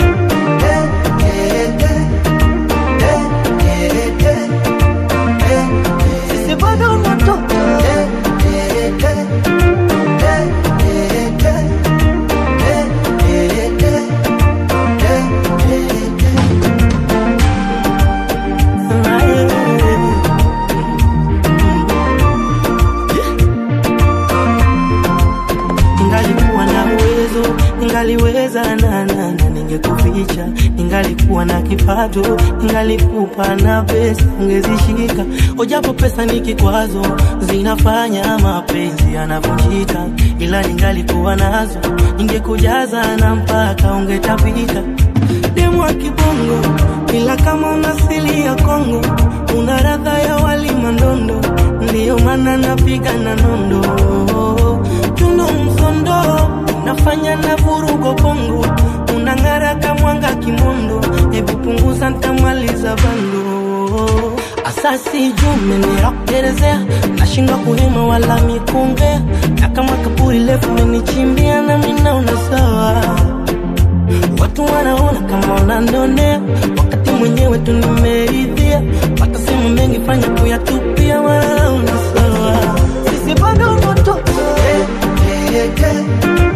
[SPEAKER 15] Ningaliweza na na na ningekuficha, ningalikuwa na kipato, ningalikupa na pesa ungezishika. Ojapo pesa ni kikwazo, zinafanya mapenzi yanavunjika. Ila ningalikuwa nazo, ningekujaza na mpaka ungetapika. Demu wa kibongo, ila kama unasili ya Kongo, una radha ya wali mandondo, ndiyo maana napiga na nondo. Tuno msondo, nafanya na vurugo bongo, unangara kamwanga kimondo. Hebu punguza ntamaliza bando. Asasi jume nirokerezea, nashindwa kuhema wala mikongea. Na kama kaburi lefu menichimbia na minaona sawa. Watu wanaona kama unanionea, wakati mwenyewe tu nimeridhia. Watasema mengi fanya kuyatupia, wanaona sawa. Sisi bado unatoka hey, hey, hey.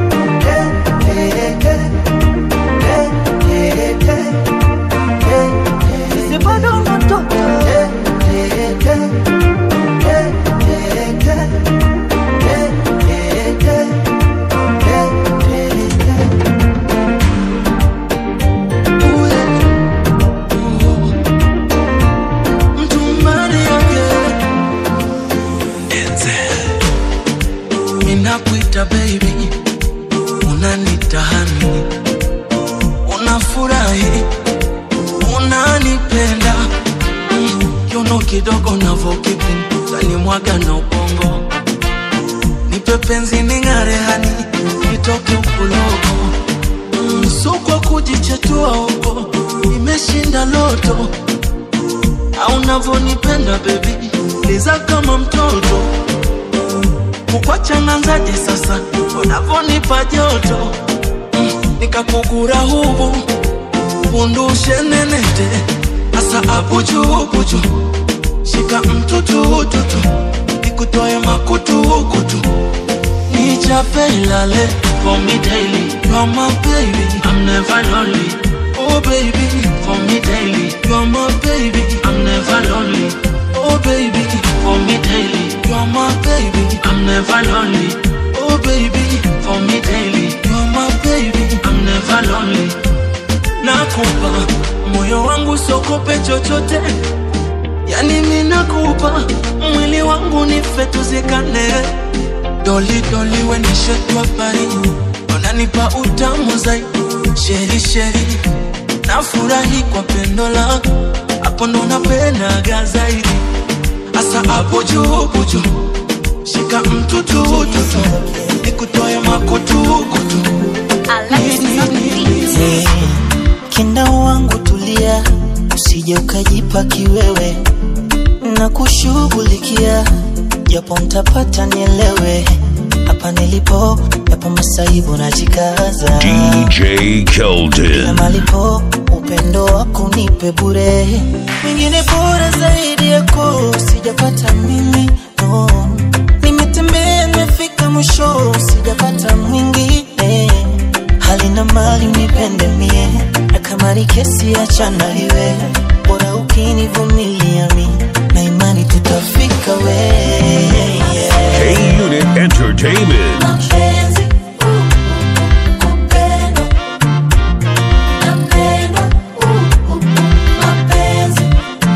[SPEAKER 15] Minakuita baby, unanitahani, unafurahi, unanipenda. mm, Yono kidogo navokipi, tani mwaga na ubongo. Nipe penzi ningare hani, nitoke ukulogo. mm, So kwa kujichetua huko, nimeshinda loto. Au navonipenda baby, liza kama mtoto. Kukwacha nanzaje sasa, unavonipa joto. mm, Nikakugura hubu, undushe nenete. Asa abuju buju, shika mtutu tutu, nikutoe makutu kutu. Nichape ilale, for me daily, you are my baby, I'm never lonely. Oh baby, for me daily, you are my baby, I'm never lonely. Oh baby, for me daily, you are my baby, I'm never lonely. Oh baby, for me daily, you are my baby, I'm never lonely. Nakupa moyo wangu sokope chochote, yani mimi nakupa mwili wangu nife tuzikane. Doli doli wenishetwa pari, unanipa utamu zaidi. Sheri sheri, nafurahi kwa pendo lako, hapo ndo napendaga zaidi. Asa hapo juu buju, shika mtutu tutu, nikutoe makutu kutu.
[SPEAKER 2] Hey, kinda wangu tulia, usije ukajipa kiwewe. Na kushughulikia, japo mtapata nielewe. Hapa nilipo, yapo masaibu na jikaza.
[SPEAKER 1] D J Keldon.
[SPEAKER 2] Na malipo, upendo wako nipe bure. Mwingine bora zaidi yako, sijapata mimi, no. Nimetembea nimefika mwisho, sijapata mwingine. Hali na mali unipende mie, na kama ni kesi achana iwe. Bora ukinivumilia mi, na imani tutafika we, yeah.
[SPEAKER 1] K-Unit Entertainment.
[SPEAKER 2] Mapenzi, uh, kupendwa. Napendwa, uh, uh, mapenzi,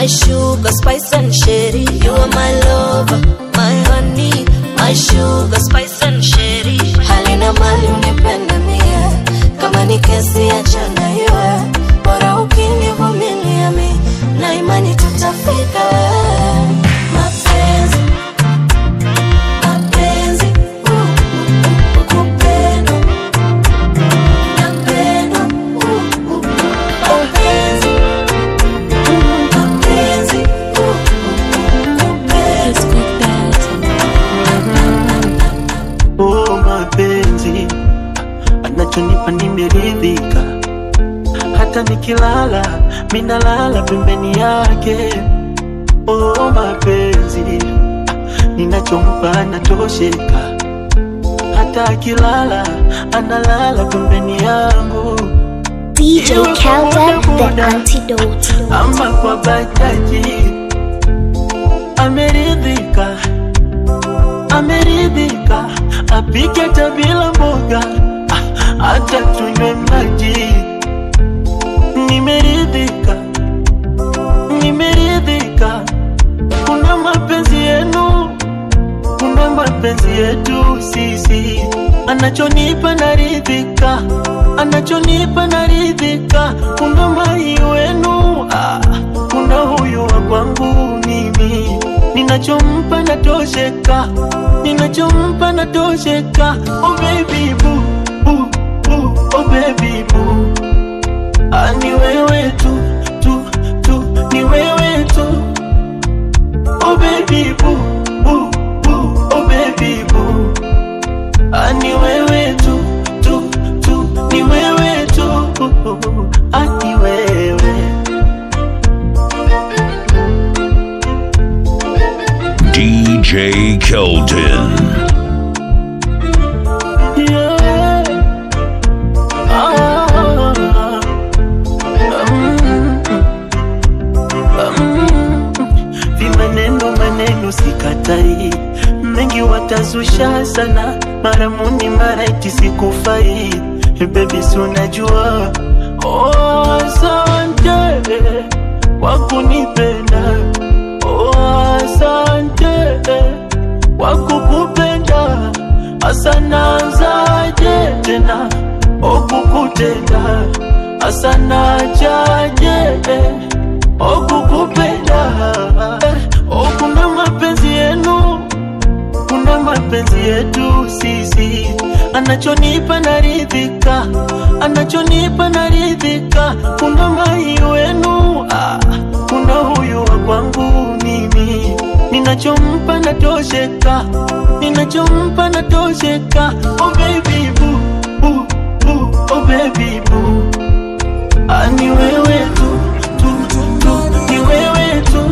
[SPEAKER 16] my sugar, spice and sherry. You are my lover, my honey, my sugar, spice and sherry. Halina mali unipenda mie, kama ni kesi achana iwe. Bora ukinivumilia mi, na imani tutafika. Mapenzi, mapenzi, uh, uh, uh, kupenda, napenda, uh, uh, mapenzi, mapenzi, uh, uh, kupenda.
[SPEAKER 2] Oh, mapenzi anachonipa nimeridhika, hata nikilala minalala pembeni yake. Oh, mapenzi ninachompa anatosheka, hata akilala analala pembeni yangu.
[SPEAKER 6] D J Kelden the Antidote.
[SPEAKER 2] Ama kwa bajaji ameridhika, ameridhika, apike tabila mboga, hata tunywe maji. Nimeridhika, nimeridhika, kuna mapenzi yenu, kuna mapenzi yetu sisi. Anachonipa naridhika, anachonipa naridhika, kuna mai wenu, ah, kuna huyu wa kwangu mimi. Ninachompa natosheka, ninachompa natosheka. Oh baby boo, boo, boo, oh baby boo. Ah, ni wewe tu, tu, tu, ni wewe tu. Oh baby boo, boo, boo, oh baby boo. Ah, ni wewe tu, tu, tu, ni wewe tu. Ah, ni wewe.
[SPEAKER 1] D J Kelden.
[SPEAKER 2] Yeah. Ah, um, um, vimaneno maneno sikatai, mengi watazusha sana, mara muni mara iti sikufai. Baby si unajua, oh asante kwa kunipenda, oh asante kwa kukupenda. Asana zaje tena, oh kukutenda. Asana chaje, oh kukupenda. Oh kuna mapenzi yenu, kuna mapenzi yetu sisi. Anachonipa naridhika, anachonipa naridhika, kuna mai wenu, ah, kuna huyu wa kwangu mimi. Ninachompa natosheka, ninachompa natosheka. Oh baby boo, boo, boo, oh baby boo. Ah, ni wewe tu, tu, tu, ni wewe tu.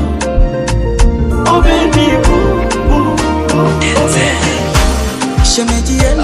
[SPEAKER 2] Oh baby boo, boo, boo, oh baby.
[SPEAKER 15] Shemeji yenu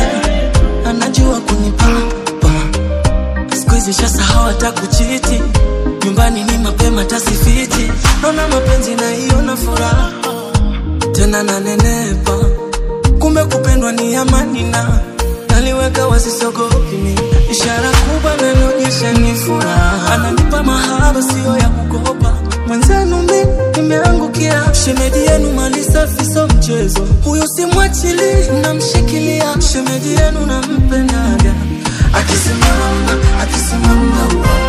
[SPEAKER 15] anajua kunipapa, sikuizi shasahau hata kuchiti, nyumbani ni mapema tasifiti. Naona mapenzi na hiyo na furaha, tena nanenepa, kumbe kupendwa ni amani na naliweka wasisogopi mimi. Ishara kubwa nanionyesha ni furaha, ananipa mahaba sio ya kukopa. Mwenzenu mimi nimeangukia, shemeji yenu mali safi so mchezo, huyo simwachili namshikilia. Shemeji yenu nampendaga, akisimama akisimama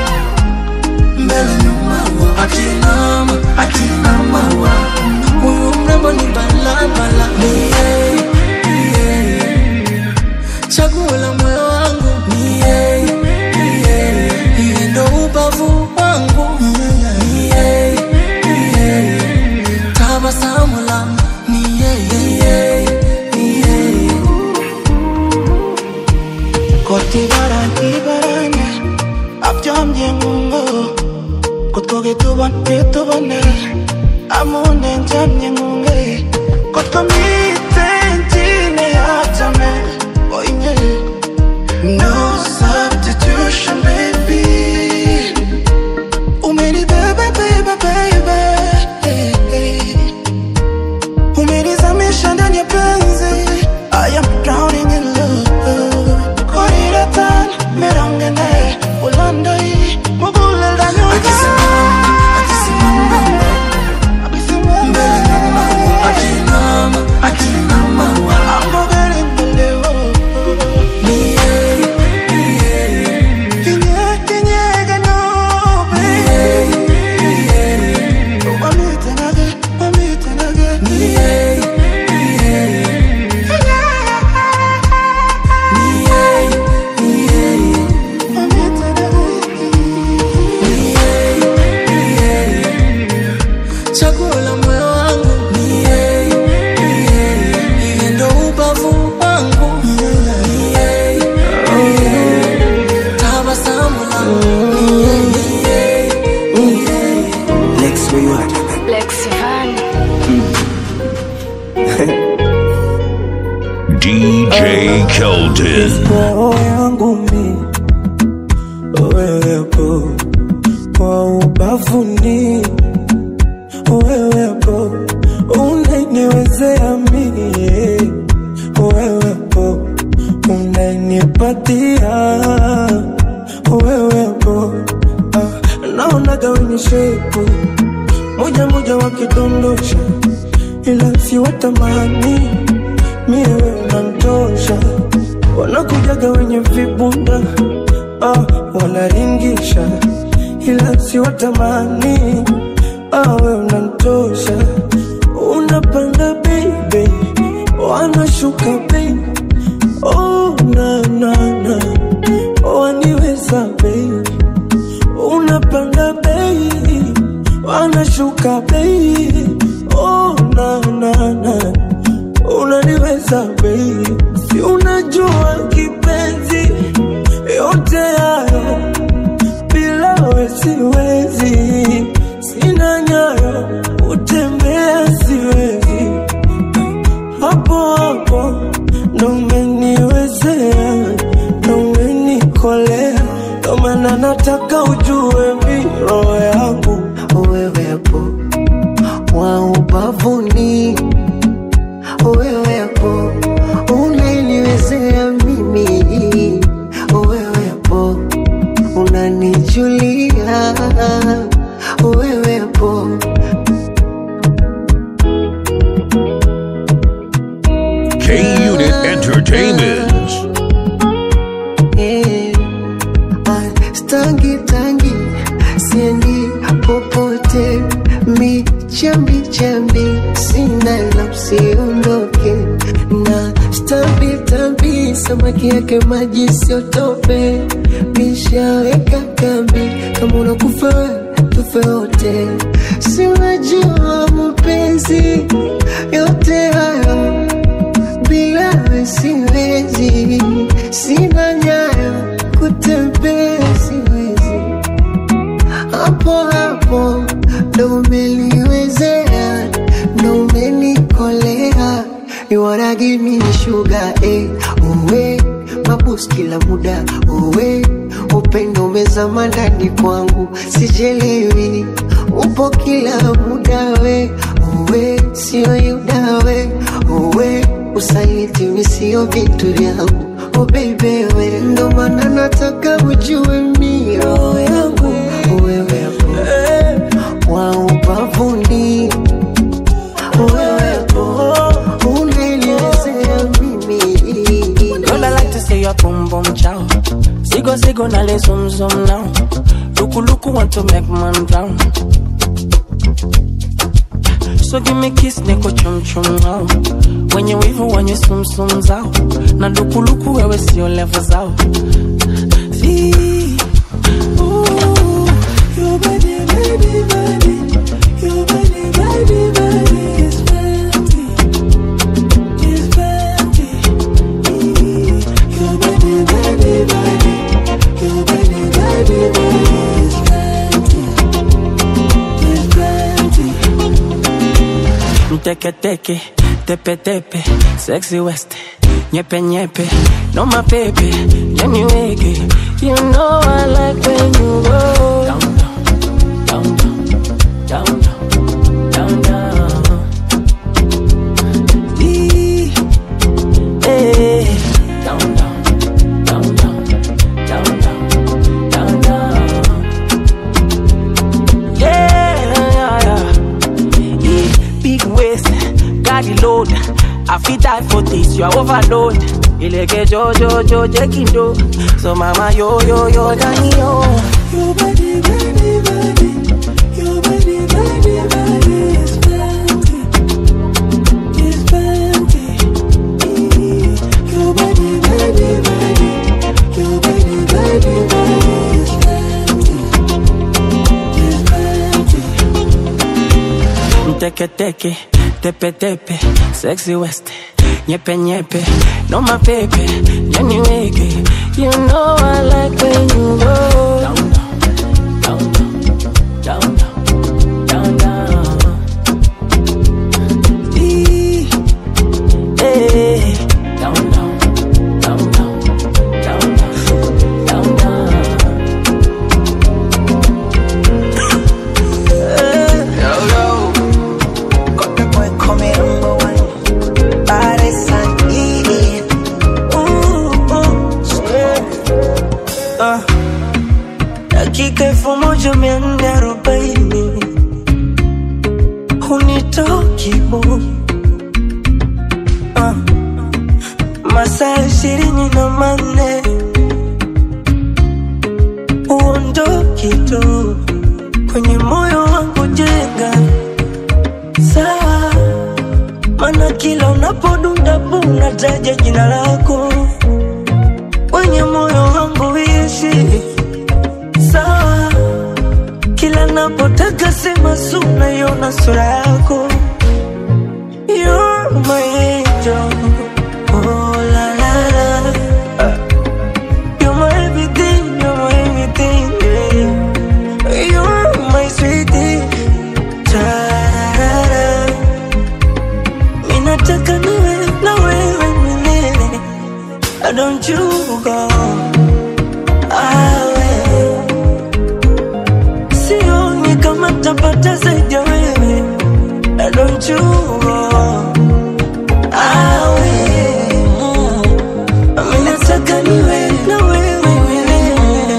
[SPEAKER 15] mbele nyuma, akinama akinama, huyo mrembo ni balabala. Ni yeye, ni yeye, chaguo la moyo wangu. Ni yeye, ni yeye, yeye ndo ubavu wangu. Ni yeye, ni yeye, tabasamu langu. Ni yeye, ni yeye.
[SPEAKER 17] Koti baran ibarane, abjam yengungo. Kotko gitu ban itu bane, amune jam yengunge. Kotko mi tenjine abjame, oinge. No substitution, baby. Umeni baby, baby, baby. Umeni zamisha ndani ya penzi. I am drowning in love. Koriratan merangene, ulandai mugule danyo. Akisimama, akisimama.
[SPEAKER 1] D J Keldon.
[SPEAKER 7] Roho yangu mi wewepo kwa ubavuni, wewepo unaniwezea mimi, wewepo unanipatia, wewepo ah, naonaga wenye shepu moja moja wakidondosha, ila si watamani mie wewe unanitosha. Wanakujaga wenye vibunda ah, wanaringisha, ila si watamani ah, wewe unanitosha. Unapanda baby, wanashuka baby, oh na na na, waniweza baby. Unapanda baby, wanashuka baby, oh na na na, unaniweza baby. Si unajua kipenzi, yote hayo bila wewe siwezi. Sina nyayo, utembea siwezi. Hapo hapo ndo umeniwezea, ndo umenikolea, ndo maana nataka ujue mi roho yangu wewepo wa ubavuni, wewepo unaniwezea mimi, wewepo unanijulia, wewepo
[SPEAKER 1] K-Unit Entertainment.
[SPEAKER 3] eh, ah, stangi tangi siendi popote, mi chambi chambi sina la usiondoke, na stambi tambi samaki yake maji siotope, mishaweka kambi kama unakufa tufe wote. Si unajua mapenzi yote hayo bila wewe siwezi. Sina nyayo kutembea siwezi. Hapo hapo ndo umeniwezea, ndo umenikolea. You wanna give me sugar, eh, uwe mabus kila muda, uwe upendo umezama ndani kwangu, sijelewi upo kila muda, we uwe sio yuda, we uwe usaliti misio vitu vyangu, oh baby we, ndo maana nataka ujue mi roho yangu wewe wa ubavuni, wewepo unaniwezea mimi.
[SPEAKER 2] Girl, I like to say your boom boom chow. Sigo sigo na le zoom zoom now. Luku luku want to make man drown. So give me kiss niko chum chum now. When you wave when you sum sum zao. Na luku luku wewe sio level zao. See, ooh, your body, body, body, your body, body, body is fancy, is fancy. Your body, body, body, your body, body, body is fancy, is fancy. Teke teke, tepe tepe, sexy west, nyepe nyepe, no my baby, Jenny wiggy. You know I like when you go down down, down down, down down. Ee, eh, down down, down down, down down, down down. Yeah, yeah, yeah. Yeah, big waist, got the load. I fit die for this, you are overload. Ileke jo jo jo jekindo. So mama yo yo yo dani yo. Your body body body, your body body body is fancy, is fancy. Your body body body, your body body body is fancy, is fancy. Teke teke, tepe tepe, sexy west, nyepe nyepe, no my baby, Jenny wiggy. You know I like when you go down down, down down, down down. Ee, eh, down ikifika elfu moja mia nne arobaini hunitoki bu uh, masaa ishirini na manne uondoki tu kwenye moyo wangu jenga sawa, mana kila unapodunda bu unataja jina lako kwenye moyo wangu ishi sawa, kila napotaka sema suna yona sura yako. You're my angel, oh la la la, you're my everything, you're my everything, yeah. You're my sweetie, tarara. Minataka nawe, na wewe milele, don't you go away. Sioni kama tapata zaidi ya wewe, don't you go away. Mimi nataka niwe na wewe milele.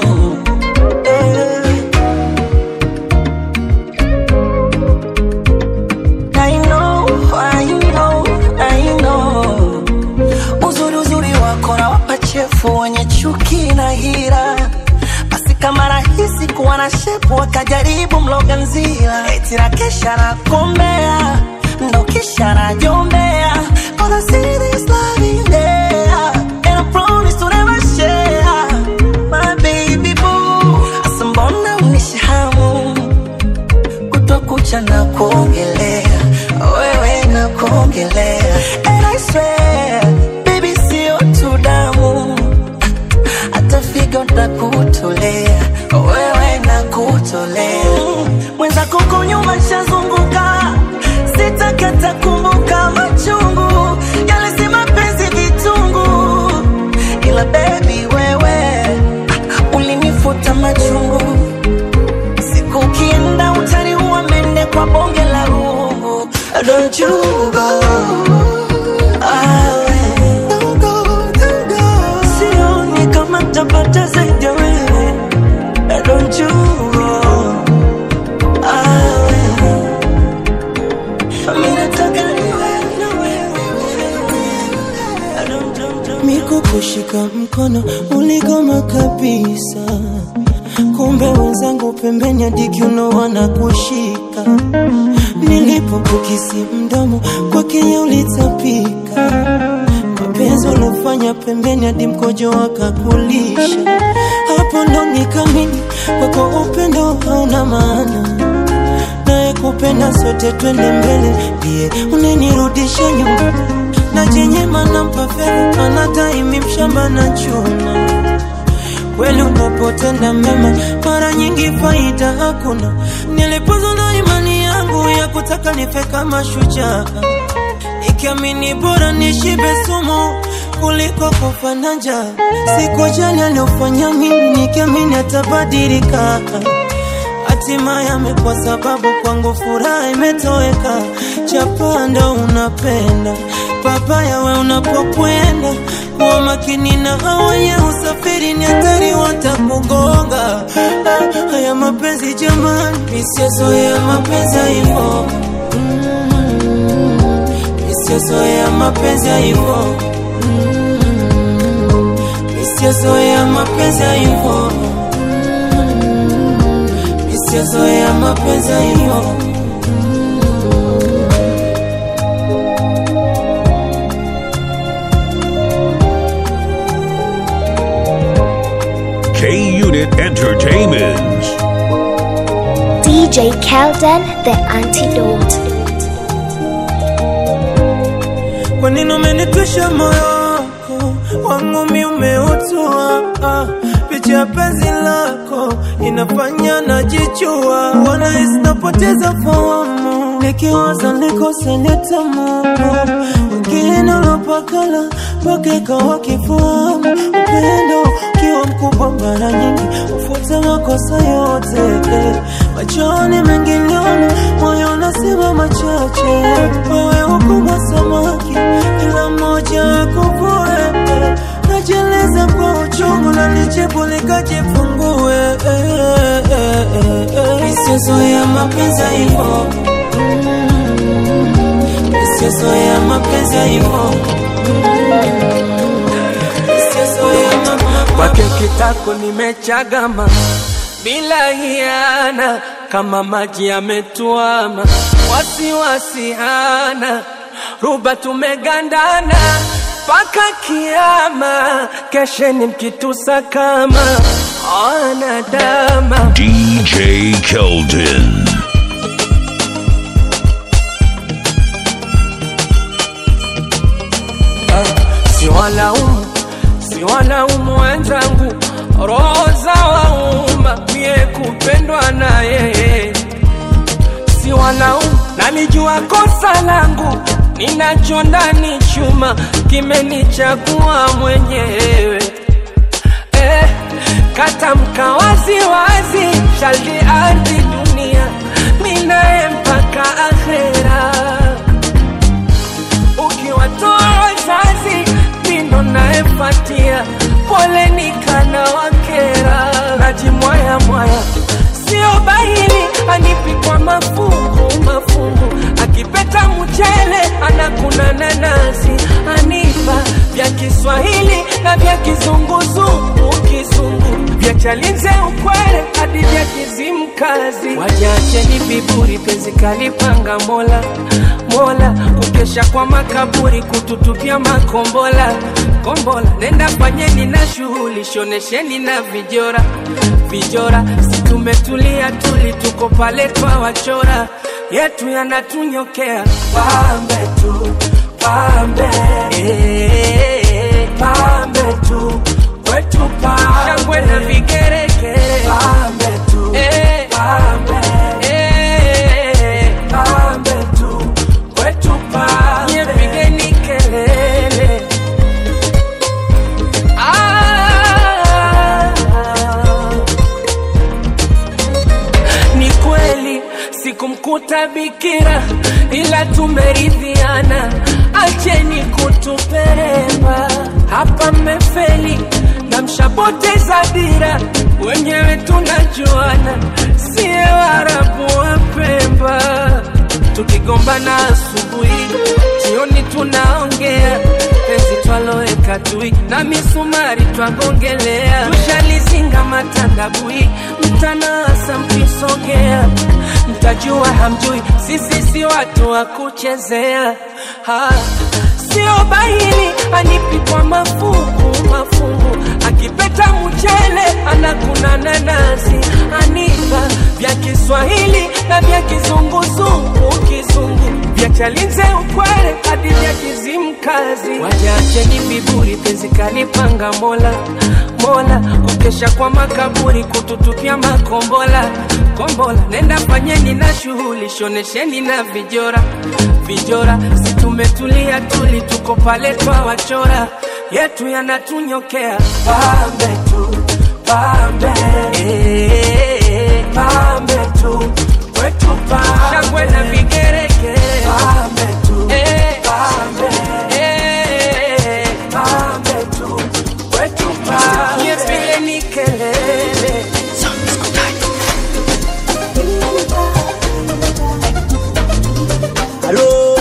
[SPEAKER 2] I know, I know, I know. Uzuri uzuri wako na wapachefu wenye chuki na hila, basi kama rahisi kuwa na shepu wakajaribu mloga nzila, eti na kesha na kombea ndo kisha na jombea, cause I see this love in there and I promise to never share my baby boo. Asa mbona unishahamu kutwa kucha na kuongelea wewe na kuongelea, and I swear baby sio tu damu, hata figo nitakutolea wewe na kutolea. Mwenzako kunyuma shazunguka, sitakata kumbuka machungu yale si mapenzi vitungu, ila baby wewe ulinifuta machungu. Siku ukienda utaniua mende kwa bonge la rungu. Don't you go away, don't go, don't go. Sioni kama tapata zaidi ya wewe, don't you go away.
[SPEAKER 7] Miku kushika mkono uligoma kabisa, kumbe wenzangu pembeni hadi kiuno wanakushika. Nilipokukisi mdomo kwa Kenya ulitapika, mapenzi ulofanya pembeni hadi mkojo wakakulisha. Hapo ndo nikamini kwako upendo hauna maana, nae kupenda sote twende mbele, ndiye unenirudisha nyuma. Na jenye mana mpafelu anataimi mshamba na chuma, kweli unapotenda mema mara nyingi faida hakuna. Nilipozo na imani yangu ya kutaka nife kama shujaa, nikiamini bora nishibe sumu kuliko kufa na njaa. Sikujali aliofanya mimi, nikiamini atabadilika. Hatimaye amekuwa sababu kwangu furaha imetoweka. Chapanda unapenda papaya we unapokwenda, kuwa makini na hawenye usafiri ni hatari watakugonga. Ah, haya mapenzi jamani, misiozoea mapenzi haivo, misiozoea mapenzi haivo, misiozoea mapenzi haivo, misiozoea mapenzi haivo.
[SPEAKER 1] K-Unit Entertainment.
[SPEAKER 6] D J Kelden, the antidote.
[SPEAKER 7] Kwa nini umenitwisha moyo wako wangu mi umeutua? Ah, picha ya penzi lako inafanya najichua, wanahisi napoteza fahamu nikiwaza nikose nitamu. Wengine ulopakala wakeka wakifahamu upendo kiwa mkubwa mara nyingi ufuta makosa yote. Machoni mengi niona, moyo nasema machache. Wewe ukubwa samaki ila moja akuvue, najeleza kwa uchungu na nijibu likajifungue. mapenzi hivyo, sijazoea mapenzi hivyo, sijazoea mapenzi.
[SPEAKER 18] Kwake kitako nimechagama bila hiana, kama maji yametuama, wasiwasi hana, ruba tumegandana paka kiama, kesheni mkitusa kama wanadama.
[SPEAKER 1] D J Keldon.
[SPEAKER 18] Si walaumu, si walaumu wenzangu, roho za wauma, mie kupendwa na yeye. Si walaumu, nalijua kosa langu, ninacho ndani chuma, kimenichagua mwenyewe. Eh, katamka wazi wazi, shaldi ardhi dunia, minae mpaka akhera. Ukiwatoa wazazi, mindo naefatia, pole nikana wakera. Najimwaya mwaya, sio bahili, anipi kwa mafungu mafungu, akipeta mchele anakuna nanasi, anipa vya Kiswahili na vya kizunguzungu kizungu, vya Chalinze ukwere hadi vya Kizimkazi. Wajache ni viburi, penzi kalipanga Mola Mola, kukesha kwa makaburi, kututupia makombola kombola. Nenda fanyeni na shughuli, shonesheni na vijora vijora, si tumetulia tuli, tuko pale kwa wachora, yetu yanatunyokea. Pambe tu, pambe, eh, pambe tu, kwetu pambe, shangwe na vigeregere. Pambe tu, eh, pambe, eh, pambe tu, kwetu pambe, nye pigeni kelele. Ah, ni kweli sikumkuta bikira, ila tumeridhiana, acheni kutuperemba. Hapa mmefeli na mshapoteza dira, wenyewe tunajuana, siye Waarabu wa Pemba. Tukigombana asubuhi, jioni tunaongea, penzi twaloweka tui, na misumari twagongelea. Tushalizinga matandabui, mtanasa mkisogea, mtajua hamjui, sisi si watu wa kuchezea. Ha, sio bahili, anipi kwa mafungu mafungu, akipeta mchele anakuna nanasi, anipa vya Kiswahili na vya kizunguzungu kizungu, vya Chalinze ukwere hadi vya Kizimkazi. Wajache ni viburi, penzi kalipanga Mola Mola, kukesha kwa makaburi, kututupia makombola kombola. Nenda fanyeni na shughuli, shonesheni na vijora vijora, si tumetulia tuli, tuko pale kwa wachora, yetu yanatunyokea. Pambe tu, pambe, eh, pambe tu, kwetu pambe, shangwe na vigeregere. Pambe tu, eh, pambe, eh, pambe tu, kwetu pambe, nye pigeni kelele.
[SPEAKER 13] Hello.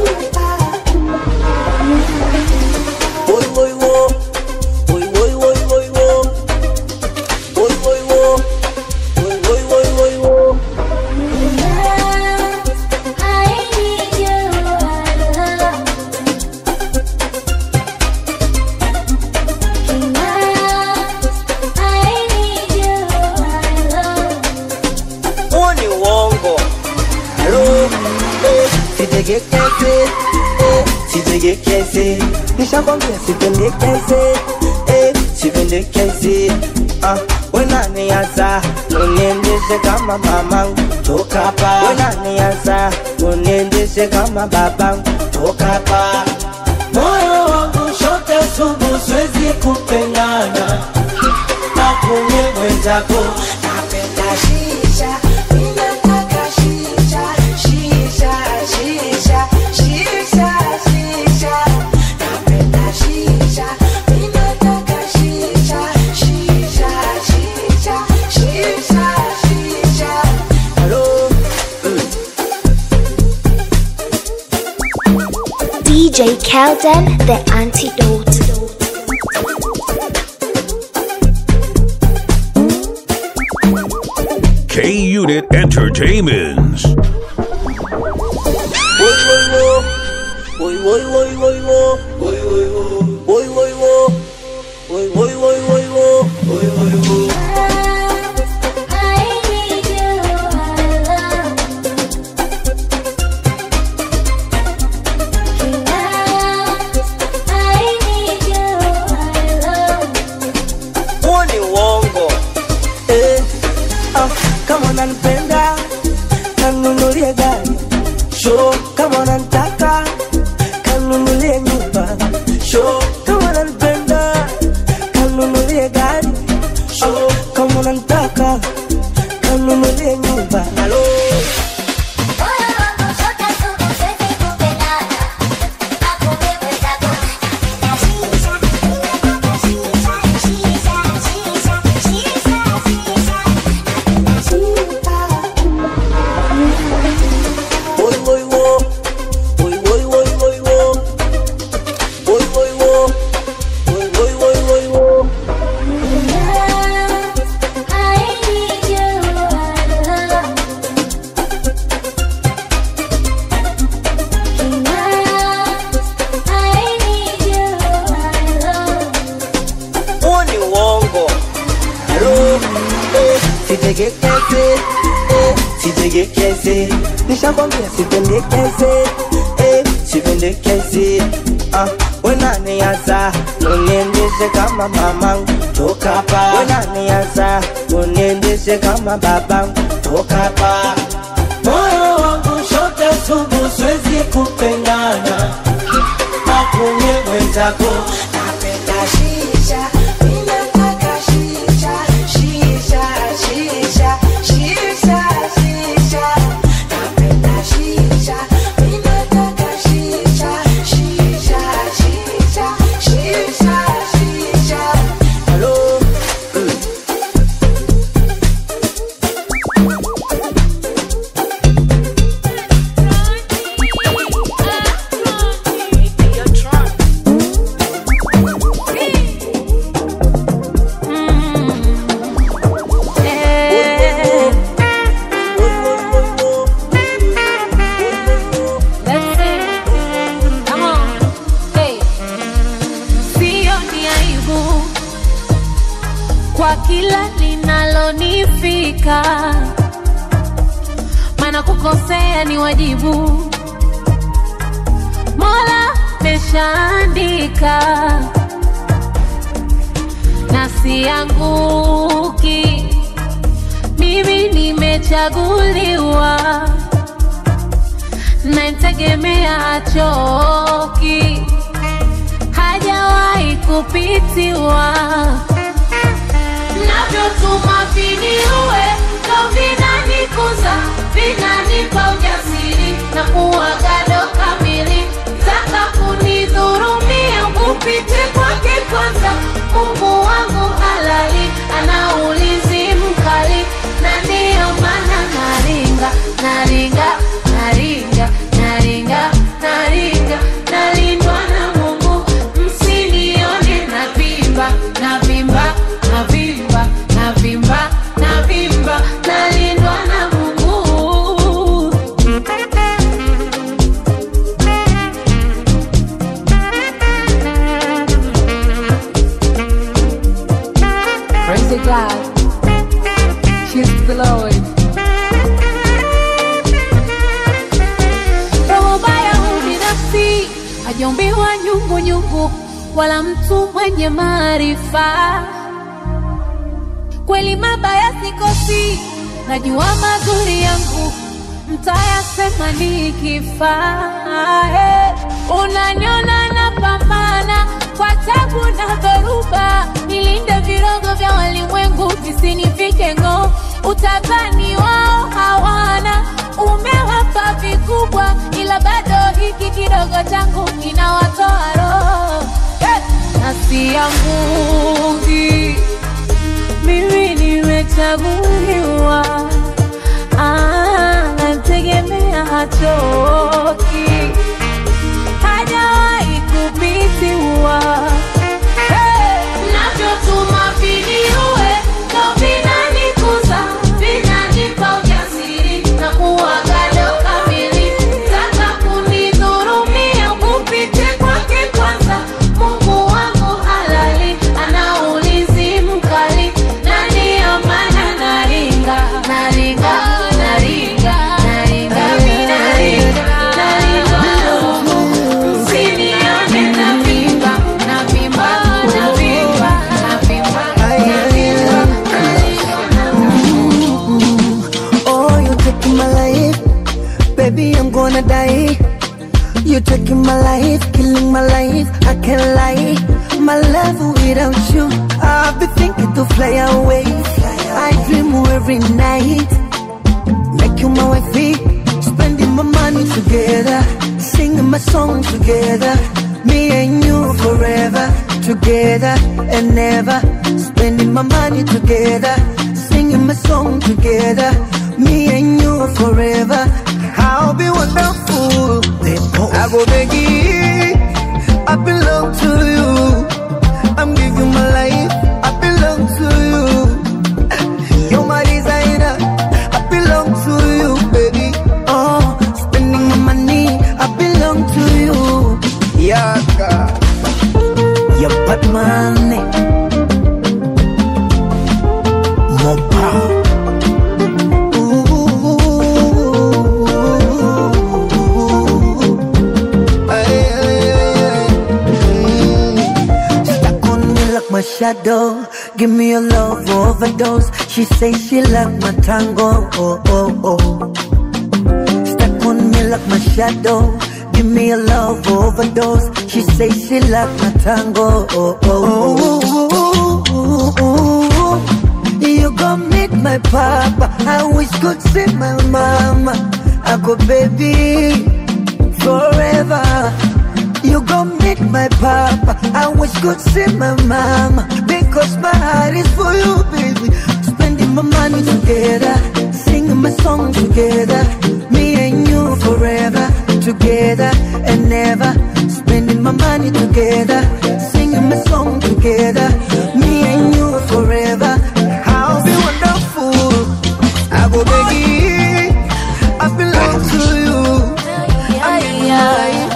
[SPEAKER 13] Boy boy wo, boy boy boy boy wo, boy boy wo, boy boy boy boy wo.
[SPEAKER 11] I need you, I need you.
[SPEAKER 13] Oni wongo. Hello. Sitegekeze, eh, sitegekeze. Nishakwambia sipendekeze, eh, sipendekeze. Ah, unaniaza, uniendeshe kama mamangu, toka hapa. Unaniaza, uniendeshe kama babangu, toka hapa. Moyo wangu shote sugu, siwezi kupendana na kunye mwenzako. Napenda shisha, ninataka shisha, shisha, shisha, shisha, shisha. Napenda shisha, ninataka shisha, shisha, shisha, shisha, shisha. Hello,
[SPEAKER 6] Kelden, the antidote.
[SPEAKER 1] K-Unit Entertainments.
[SPEAKER 13] Boy, boy, boy, boy, boy, boy, boy, boy, boy, boy, boy, boy, boy, boy, boy, boy, boy, boy.
[SPEAKER 7] Kama unanipenda kanunulie gari, show. Kama unanitaka kanunulie nyumba, show. Kama unanipenda kanunulie gari, show. Kama unanitaka kanunulie nyumba. Hello. Nishakwambia sipendekeze, eh, sipendekeze. Ah, unaniaza uniendeshe kama mamangu, toka hapa. Unaniaza uniendeshe kama babangu, toka hapa. Moyo wangu shote sugu, siwezi kupendana na kunye mwenzako. Napenda shisha, ninataka shisha, shisha, shisha, shisha, shisha. Shisha, ninataka shisha, shisha, shisha, shisha, shisha. Hello.
[SPEAKER 19] Kwa kila linalonifika, maana kukosea ni wajibu, Mola meshaandika, na sianguki, mimi nimechaguliwa, na nitegemea hachoki, hajawahi kupitiwa. Navyotuma viniue, ndo vinanikuza, vinanipa ujasiri na kuwagado kamili. Taka kunidhurumia, upite kwake kwanza. Mungu wangu halali, ana ulinzi mkali, na ndiyo maana naringa, naringa, naringa, naringa, naringa, nalindwa na Mungu. Msinione navimba, navimba, navimba, navimba, navimba, nalindwa na Mungu. Praise God, she's the Lord. Roho baya ubinafsi, hajaumbiwa nyungu nyungu, wala mtu mwenye maarifa. Kweli mabaya sikosi, najua mazuri yangu mtayasema nikifa. Hey, unaniona napambana kwa tabu na dhoruba, nilinde virogo vya walimwengu visinifike ngo. Utadhani wao hawana, umewapa vikubwa, ila bado hiki kidogo changu kinawatoa roho. Hey, na sianguki, mimi nimechaguliwa, ah, nategemea hachoki, hajawahi
[SPEAKER 2] You're taking my life, killing my life, I can't lie. My love without you, I've been thinking to fly away. I dream every night, make you my wifey, spending my money together, singing my song together. Me and you forever, together and never. Spending my money together, singing my song together. Me and you forever. I'll be wonderful. I go begging, I belong to you. I'm giving my life, I belong to you. You're my designer, I belong to you, baby. Oh, spending my money, I belong to you. Yeah, God. You're bad money. More power. My shadow, give me a love overdose. She say she like my tango, oh oh oh. Stuck on me like my shadow, give me a love overdose. She say she like my tango, oh oh oh. oh, oh, oh. You gon' meet my papa, I wish could see my mama. I go baby, forever. You gon' meet my papa, I wish could see my mama. Because my heart is for you, baby. Spending my money together, singing my song together. Me and you forever, together and never. Spending my money together, singing my song together. Me and you forever. I'll be wonderful. I go begging, I belong to you. I'm in life.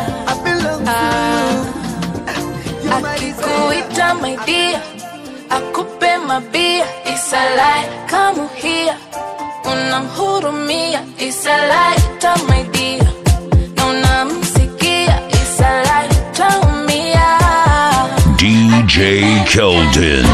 [SPEAKER 19] Akikuita my dear, akupe mabia. It's a lie, come here. Unamhurumia. It's a lie, tell my dear. Na unamsikia. It's a lie, taumia.
[SPEAKER 1] D J Keldon.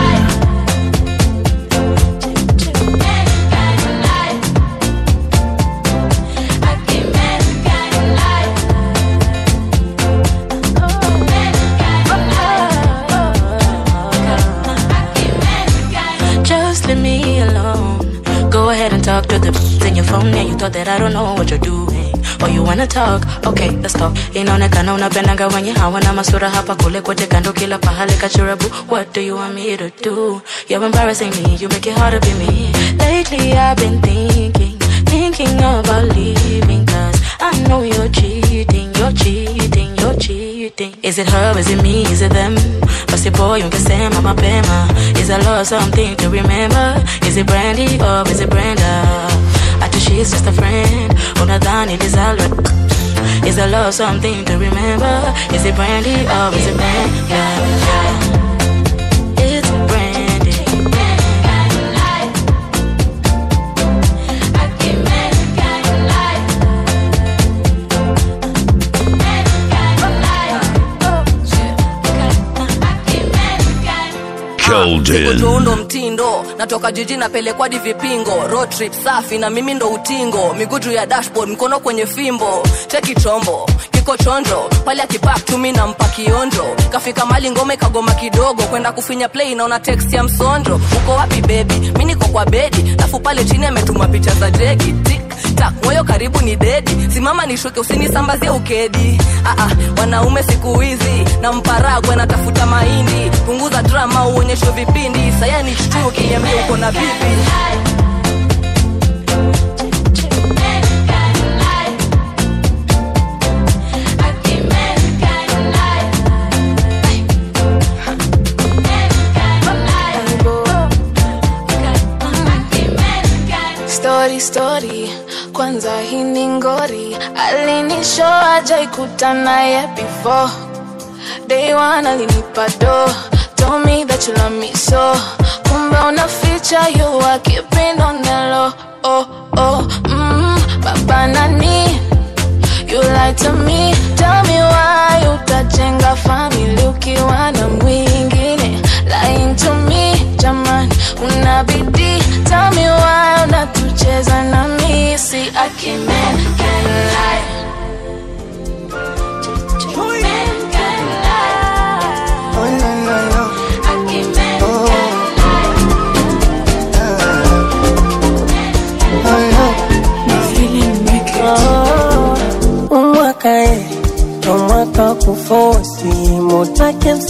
[SPEAKER 19] Talk to the in your phone and you thought that I don't know what you're doing. Or you wanna talk? Okay, let's talk. Inaonekana unapendaga wenye hawana masura hapa kule kote kando kila pahali kachurabu. What do you want me to do? You're embarrassing me, you make it hard to be me. Lately I've been thinking, thinking about leaving. Cause I know you're cheating, you're cheating, you're cheating. Is it her, is it me, is it them? Basi boy, ungesema mapema. Is I lost something to remember? Is it Brandy or is it Brenda? I thought she's just a friend. Unadhani lizalwe. Is I lost something to remember? Is it Brandy or is it Brenda? Yeah. It's Brandy.
[SPEAKER 1] Keldon.
[SPEAKER 20] Mtindo natoka jiji napelekwa di vipingo. Road trip safi na mimi ndo utingo. Miguu juu ya dashboard, mkono kwenye fimbo. Cheki chombo, kiko chonjo. Pale akipak tu mimi nampa kionjo. Kafika mali ngome kagoma kidogo. Kwenda kufinya play naona text ya msonjo. Uko wapi baby? Mimi niko kwa bedi. Alafu pale chini ametuma picha za jegi. Tik tak, moyo karibu ni dedi. Simama nishuke usinisambazie ukedi. Ah ah, wanaume siku hizi na mparagwe natafuta mahindi. Punguza drama uonyeshe vipindi. Saya ni shtuki niambie uko na bibi.
[SPEAKER 19] Story story, kwanza hii ni ngori. Alinishow hajaikutana ye before. Day one alinipa do. Told me that you love me so. Kumbe unaficha, you are keeping on the low. Oh oh, mmm, baba nani? You lied to me. Tell me why utajenga family ukiwa na mwingine. Lying to me, jamani, unabidi. Tell me why unatucheza na mimi. See, I can't man, can't lie.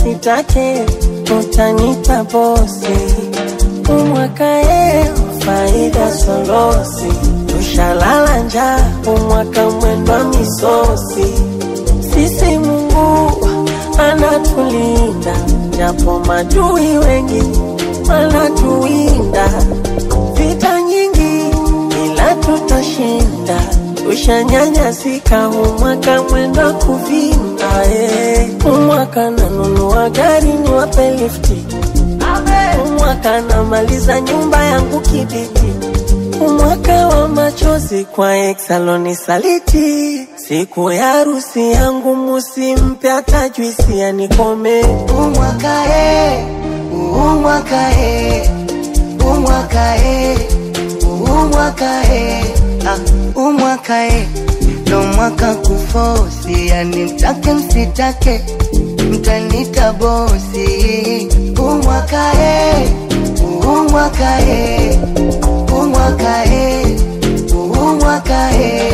[SPEAKER 2] sitake utanita bosi. Umwaka e faida solosi, tushalala njaa umwaka mwendwa misosi. Sisi Mungu anatulinda, japo madui wengi wanatuinda. Vita nyingi ila tutashinda, tushanyanyasika umwaka mwendwa kuvinda. eh. Umwaka nanunua gari niwape lifti, umwaka namaliza nyumba yangu kibiti. Umwaka wa machozi kwa exaloni saliti, siku ya harusi yangu musimpe hata juisi anikome.
[SPEAKER 3] Umwaka e, umwaka e, umwaka e, umwaka e, ah, umwaka e, ndo mwaka kufosi, yani mtake msitake, mtanita bosi. Umwaka e, umwaka e, umwaka e, umwaka e.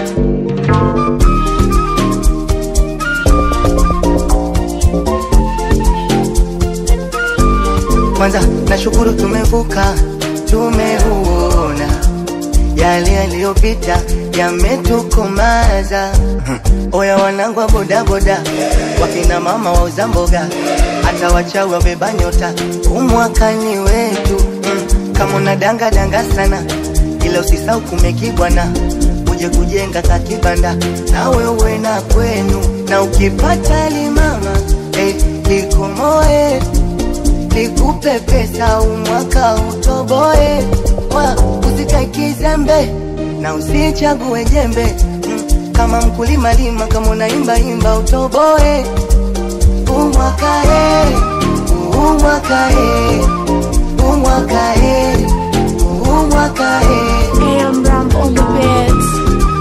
[SPEAKER 3] Kwanza nashukuru tumevuka, tumeuona yale yaliyopita yametukomaza. Oya wanangu wa boda boda, wakina mama wauza mboga, hata wachawi wabeba nyota. Umwaka ni wetu, mm, kama unadanga danga sana, ila usisahau kumekibwana, uje kujenga kakibanda na wewe na kwenu. Na ukipata limama, eh, likomoe, nikupe pesa umwaka utoboe. Wa usikae kizembe na usichague jembe, mm, kama mkulima lima, kama unaimba imba utoboe. Umwaka e, umwaka e, umwaka e, umwaka e.
[SPEAKER 14] I am Ram on the beats.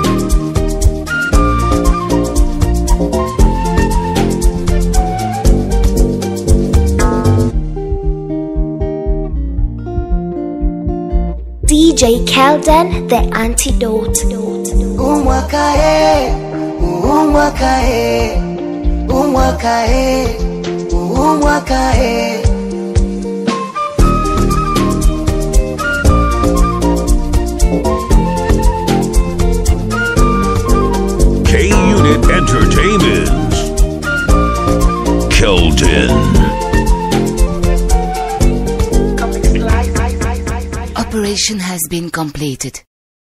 [SPEAKER 6] D J Kelden, the antidote.
[SPEAKER 3] Umwaka e, umwaka e, umwaka e, umwaka e.
[SPEAKER 1] K-Unit Entertainment. Kelden.
[SPEAKER 21] Operation has been completed.